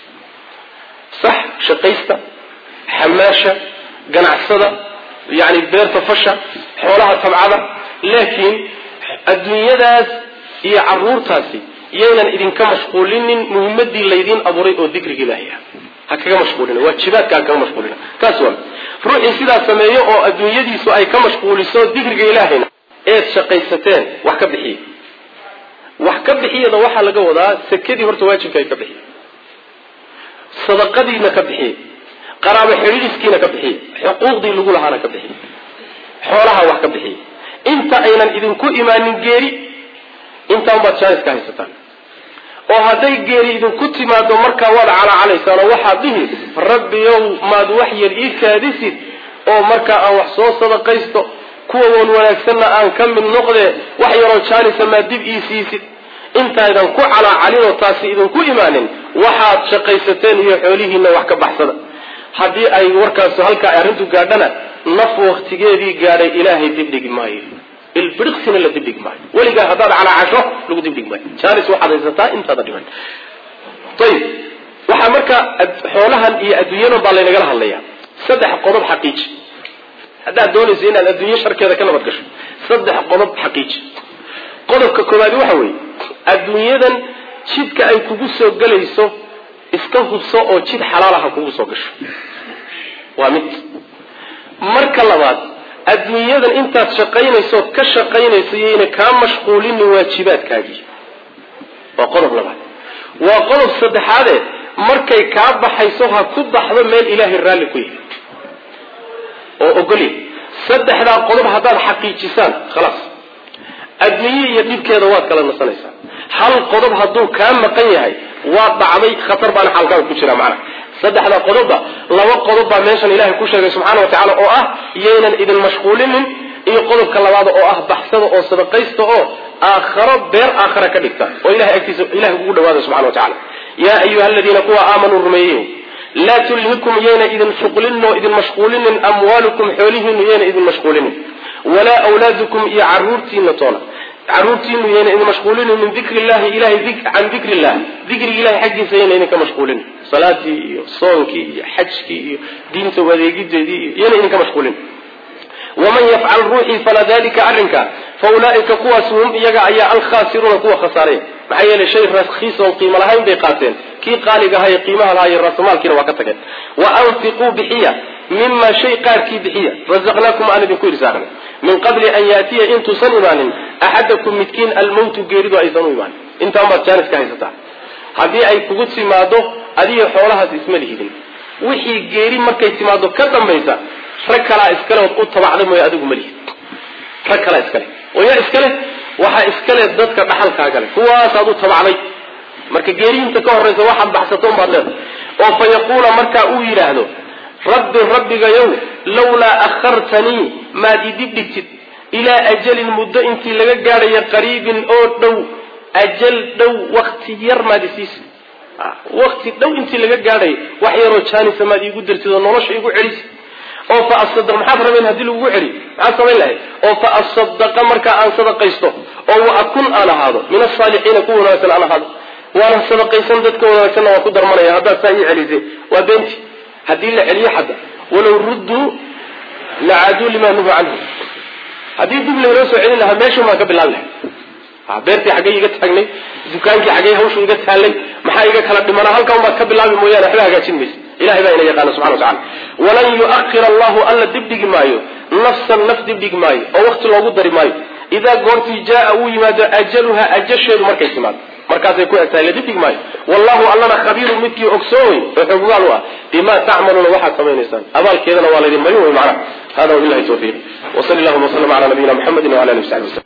sax shaqaysta xamaasha ganacsada yaani beerta fasha xoolaha tabcada laakiin adduunyadaas iyo caruurtaasi yeynan idinka mashquulinin muhiimadii la idin abuuray oo dhikriga ilaahay hakaga mashquulina waajibaadka ka mashquulina taas waa ruuxi sidaa sameeyo oo adduunyadiisu ay ka mashquuliso dhikriga ilaahayna ee shaqaysateen wax ka bixiyada waxa laga wadaa sakadii horta waajibka ay ka bixiyo sadaqadiina ka bixiyo qaraabo xiriiriskiina ka bixiyo xuquuqdii lagu lahaana ka bixiyo xoolaha wax ka bixiyo inta aynan idinku imaanin geeri inta baad chance ka haysataan oo haday geeri idinku timaado marka wada calaacalaysana waxa dhihi rabbiyow maad wax yar ii kaadisid oo marka aan wax soo sadaqaysto kuwa wanaagsanna aan ka mid noqde wax yaroo jaanisa maa dib ii siisid intaydan ku calaacalinoo taasi idinku imaanin waxaad shaqaysateen iyo xoolihiina wax ka baxsada haddii ay warkaas halkaa arrintu gaadhana naf waqtigeedii gaadhay ilaahay dibdhigi maayo ilbiriqsina la dibdhigi maayo weligaa haddaad calaacasho lagu dibdhigi maayo jaanis waxaad haysataa intaada dhiman ayib waxaa marka xoolahan iyo adduunyadan baa laynagala hadlayaa 3 qodob xaqiiji haddaad doonayso inaad adduunyo sharkeeda ka nabad gasho 3 qodob xaqiiji qodobka koowaad waxa weeye adduunyadan jidka ay kugu soo galayso iska hubso oo jid xalaal ah kugu soo gasho waa mid marka labaad adduunyadan intaad shaqaynayso ka shaqaynayso inay ka mashquulin waajibaadkaagii waa qodob labaad waa qodob saddexaad markay ka baxayso ha ku baxdo meel ilaahay raali ku yahay oo ogoli saddexda qodob haddaad xaqiijisaan خلاص adduunyo iyo dhibkeeda waad kala nasanaysaa hal qodob hadduu ka maqan yahay waa dhacday khatar baan xalkaa ku jira macna saddexda qodobba laba qodob baa meeshan ilaahay ku sheegay subxaanahu wa ta'ala oo ah yeenan idin mashquulinin iyo qodobka labaad oo ah baxsada oo sadaqaysta oo aakhiro beer aakhira ka dhigta oo ilaahay agtiisa ilaahay ugu dhawaado subxaanahu wa ta'ala yaa ayyuhalladheena kuwa aamanu rumeeyo la tulhikum yeena idin shuqulin oo idin mashquulinin amwaalukum xoolihiin yeena idin mashquulinin wala awlaadukum ya arurtina toona عروتين يعني إذا مشغولين من ذكر الله إلهي عن ذكر الله ذكر الله حقي سينا إنك مشغولين صلاتي صومكي حجكي دين تواديكي جدي يعني إنك مشغولين ومن يفعل روحي فلا ذلك أرنك فأولئك قواسهم يقع يا الخاسرون قوة خسارين معايا لشيء رخيص وقيمة لها بيقاتين كي قال هاي قيمها لها الرسمال كنا وقتك وأنفقوا بحية مما شيء قال كي بحية رزقناكم أنا بكل زارنا من قبل أن يأتي إنتو صنبان أحدكم متكين الموت قيرد أيضا إيمان إنت أمر جانس كهيستا هذه أي قدس مادو هذه حولها اسم الهدن وحي قيري مركي سمادو كدن بيسا ركلا إسكاله وتقول طبع دم ويأدوه مليه ركلا إسكاله ويا إسكاله وحا إسكاله ضدك بحل كاقاله هو صادو طبع لي مركي قيري انت كهرز واحد بحثتهم بعد وفيقول مركا أوي لهذا ربي يوم لولا أخرتني ما دي دبكت إلى أجل المدة انت لقى يا قريب أو دو أجل دو وقت يرمى ديسيس وقت دو انت لقى وحي روشاني سما دي يقدر تدنونش يقول عليس أو فأصدق محاضرة من هذه الوعري عصر الله أو فأصدق مركا أن صدق يسته أو أكون أنا هذا من الصالحين كون أنا هذا وأنا صدق يسندك وأنا وقدر مريا هذا سهي عليزي وبنتي هذه اللي حدا ولو ردوا لعادوا لما نهوا عنه هذه دب اللي رأسوا عين لها ماشوا ما قبل الله beertii xagee iga taagnay dukaankii xagee hawshu iga taalay maxaa iga kala dhimanaa halkan ma ka bilaabay mooyaan waxba hagaajin mayso ilaahay baa ina yaqaan subhanahu wa ta'ala walan yu'akhkhir Allah alla dibdigi maayo nafsan naf dibdigi maayo oo waqti loogu dari maayo ida goortii jaa uu yimaado ajaluha ajasheedu markay timaado markaasay ku egtahay la dibdigi maayo wallahu allana khabiirun midkii ogsoon oo xogaal u ah bima ta'maluna waxa sameeynaysan abaalkeedana waa la idin marin way macna hada billahi tawfiq wa sallallahu wa sallama ala nabiyyina muhammadin wa ala alihi wa sahbihi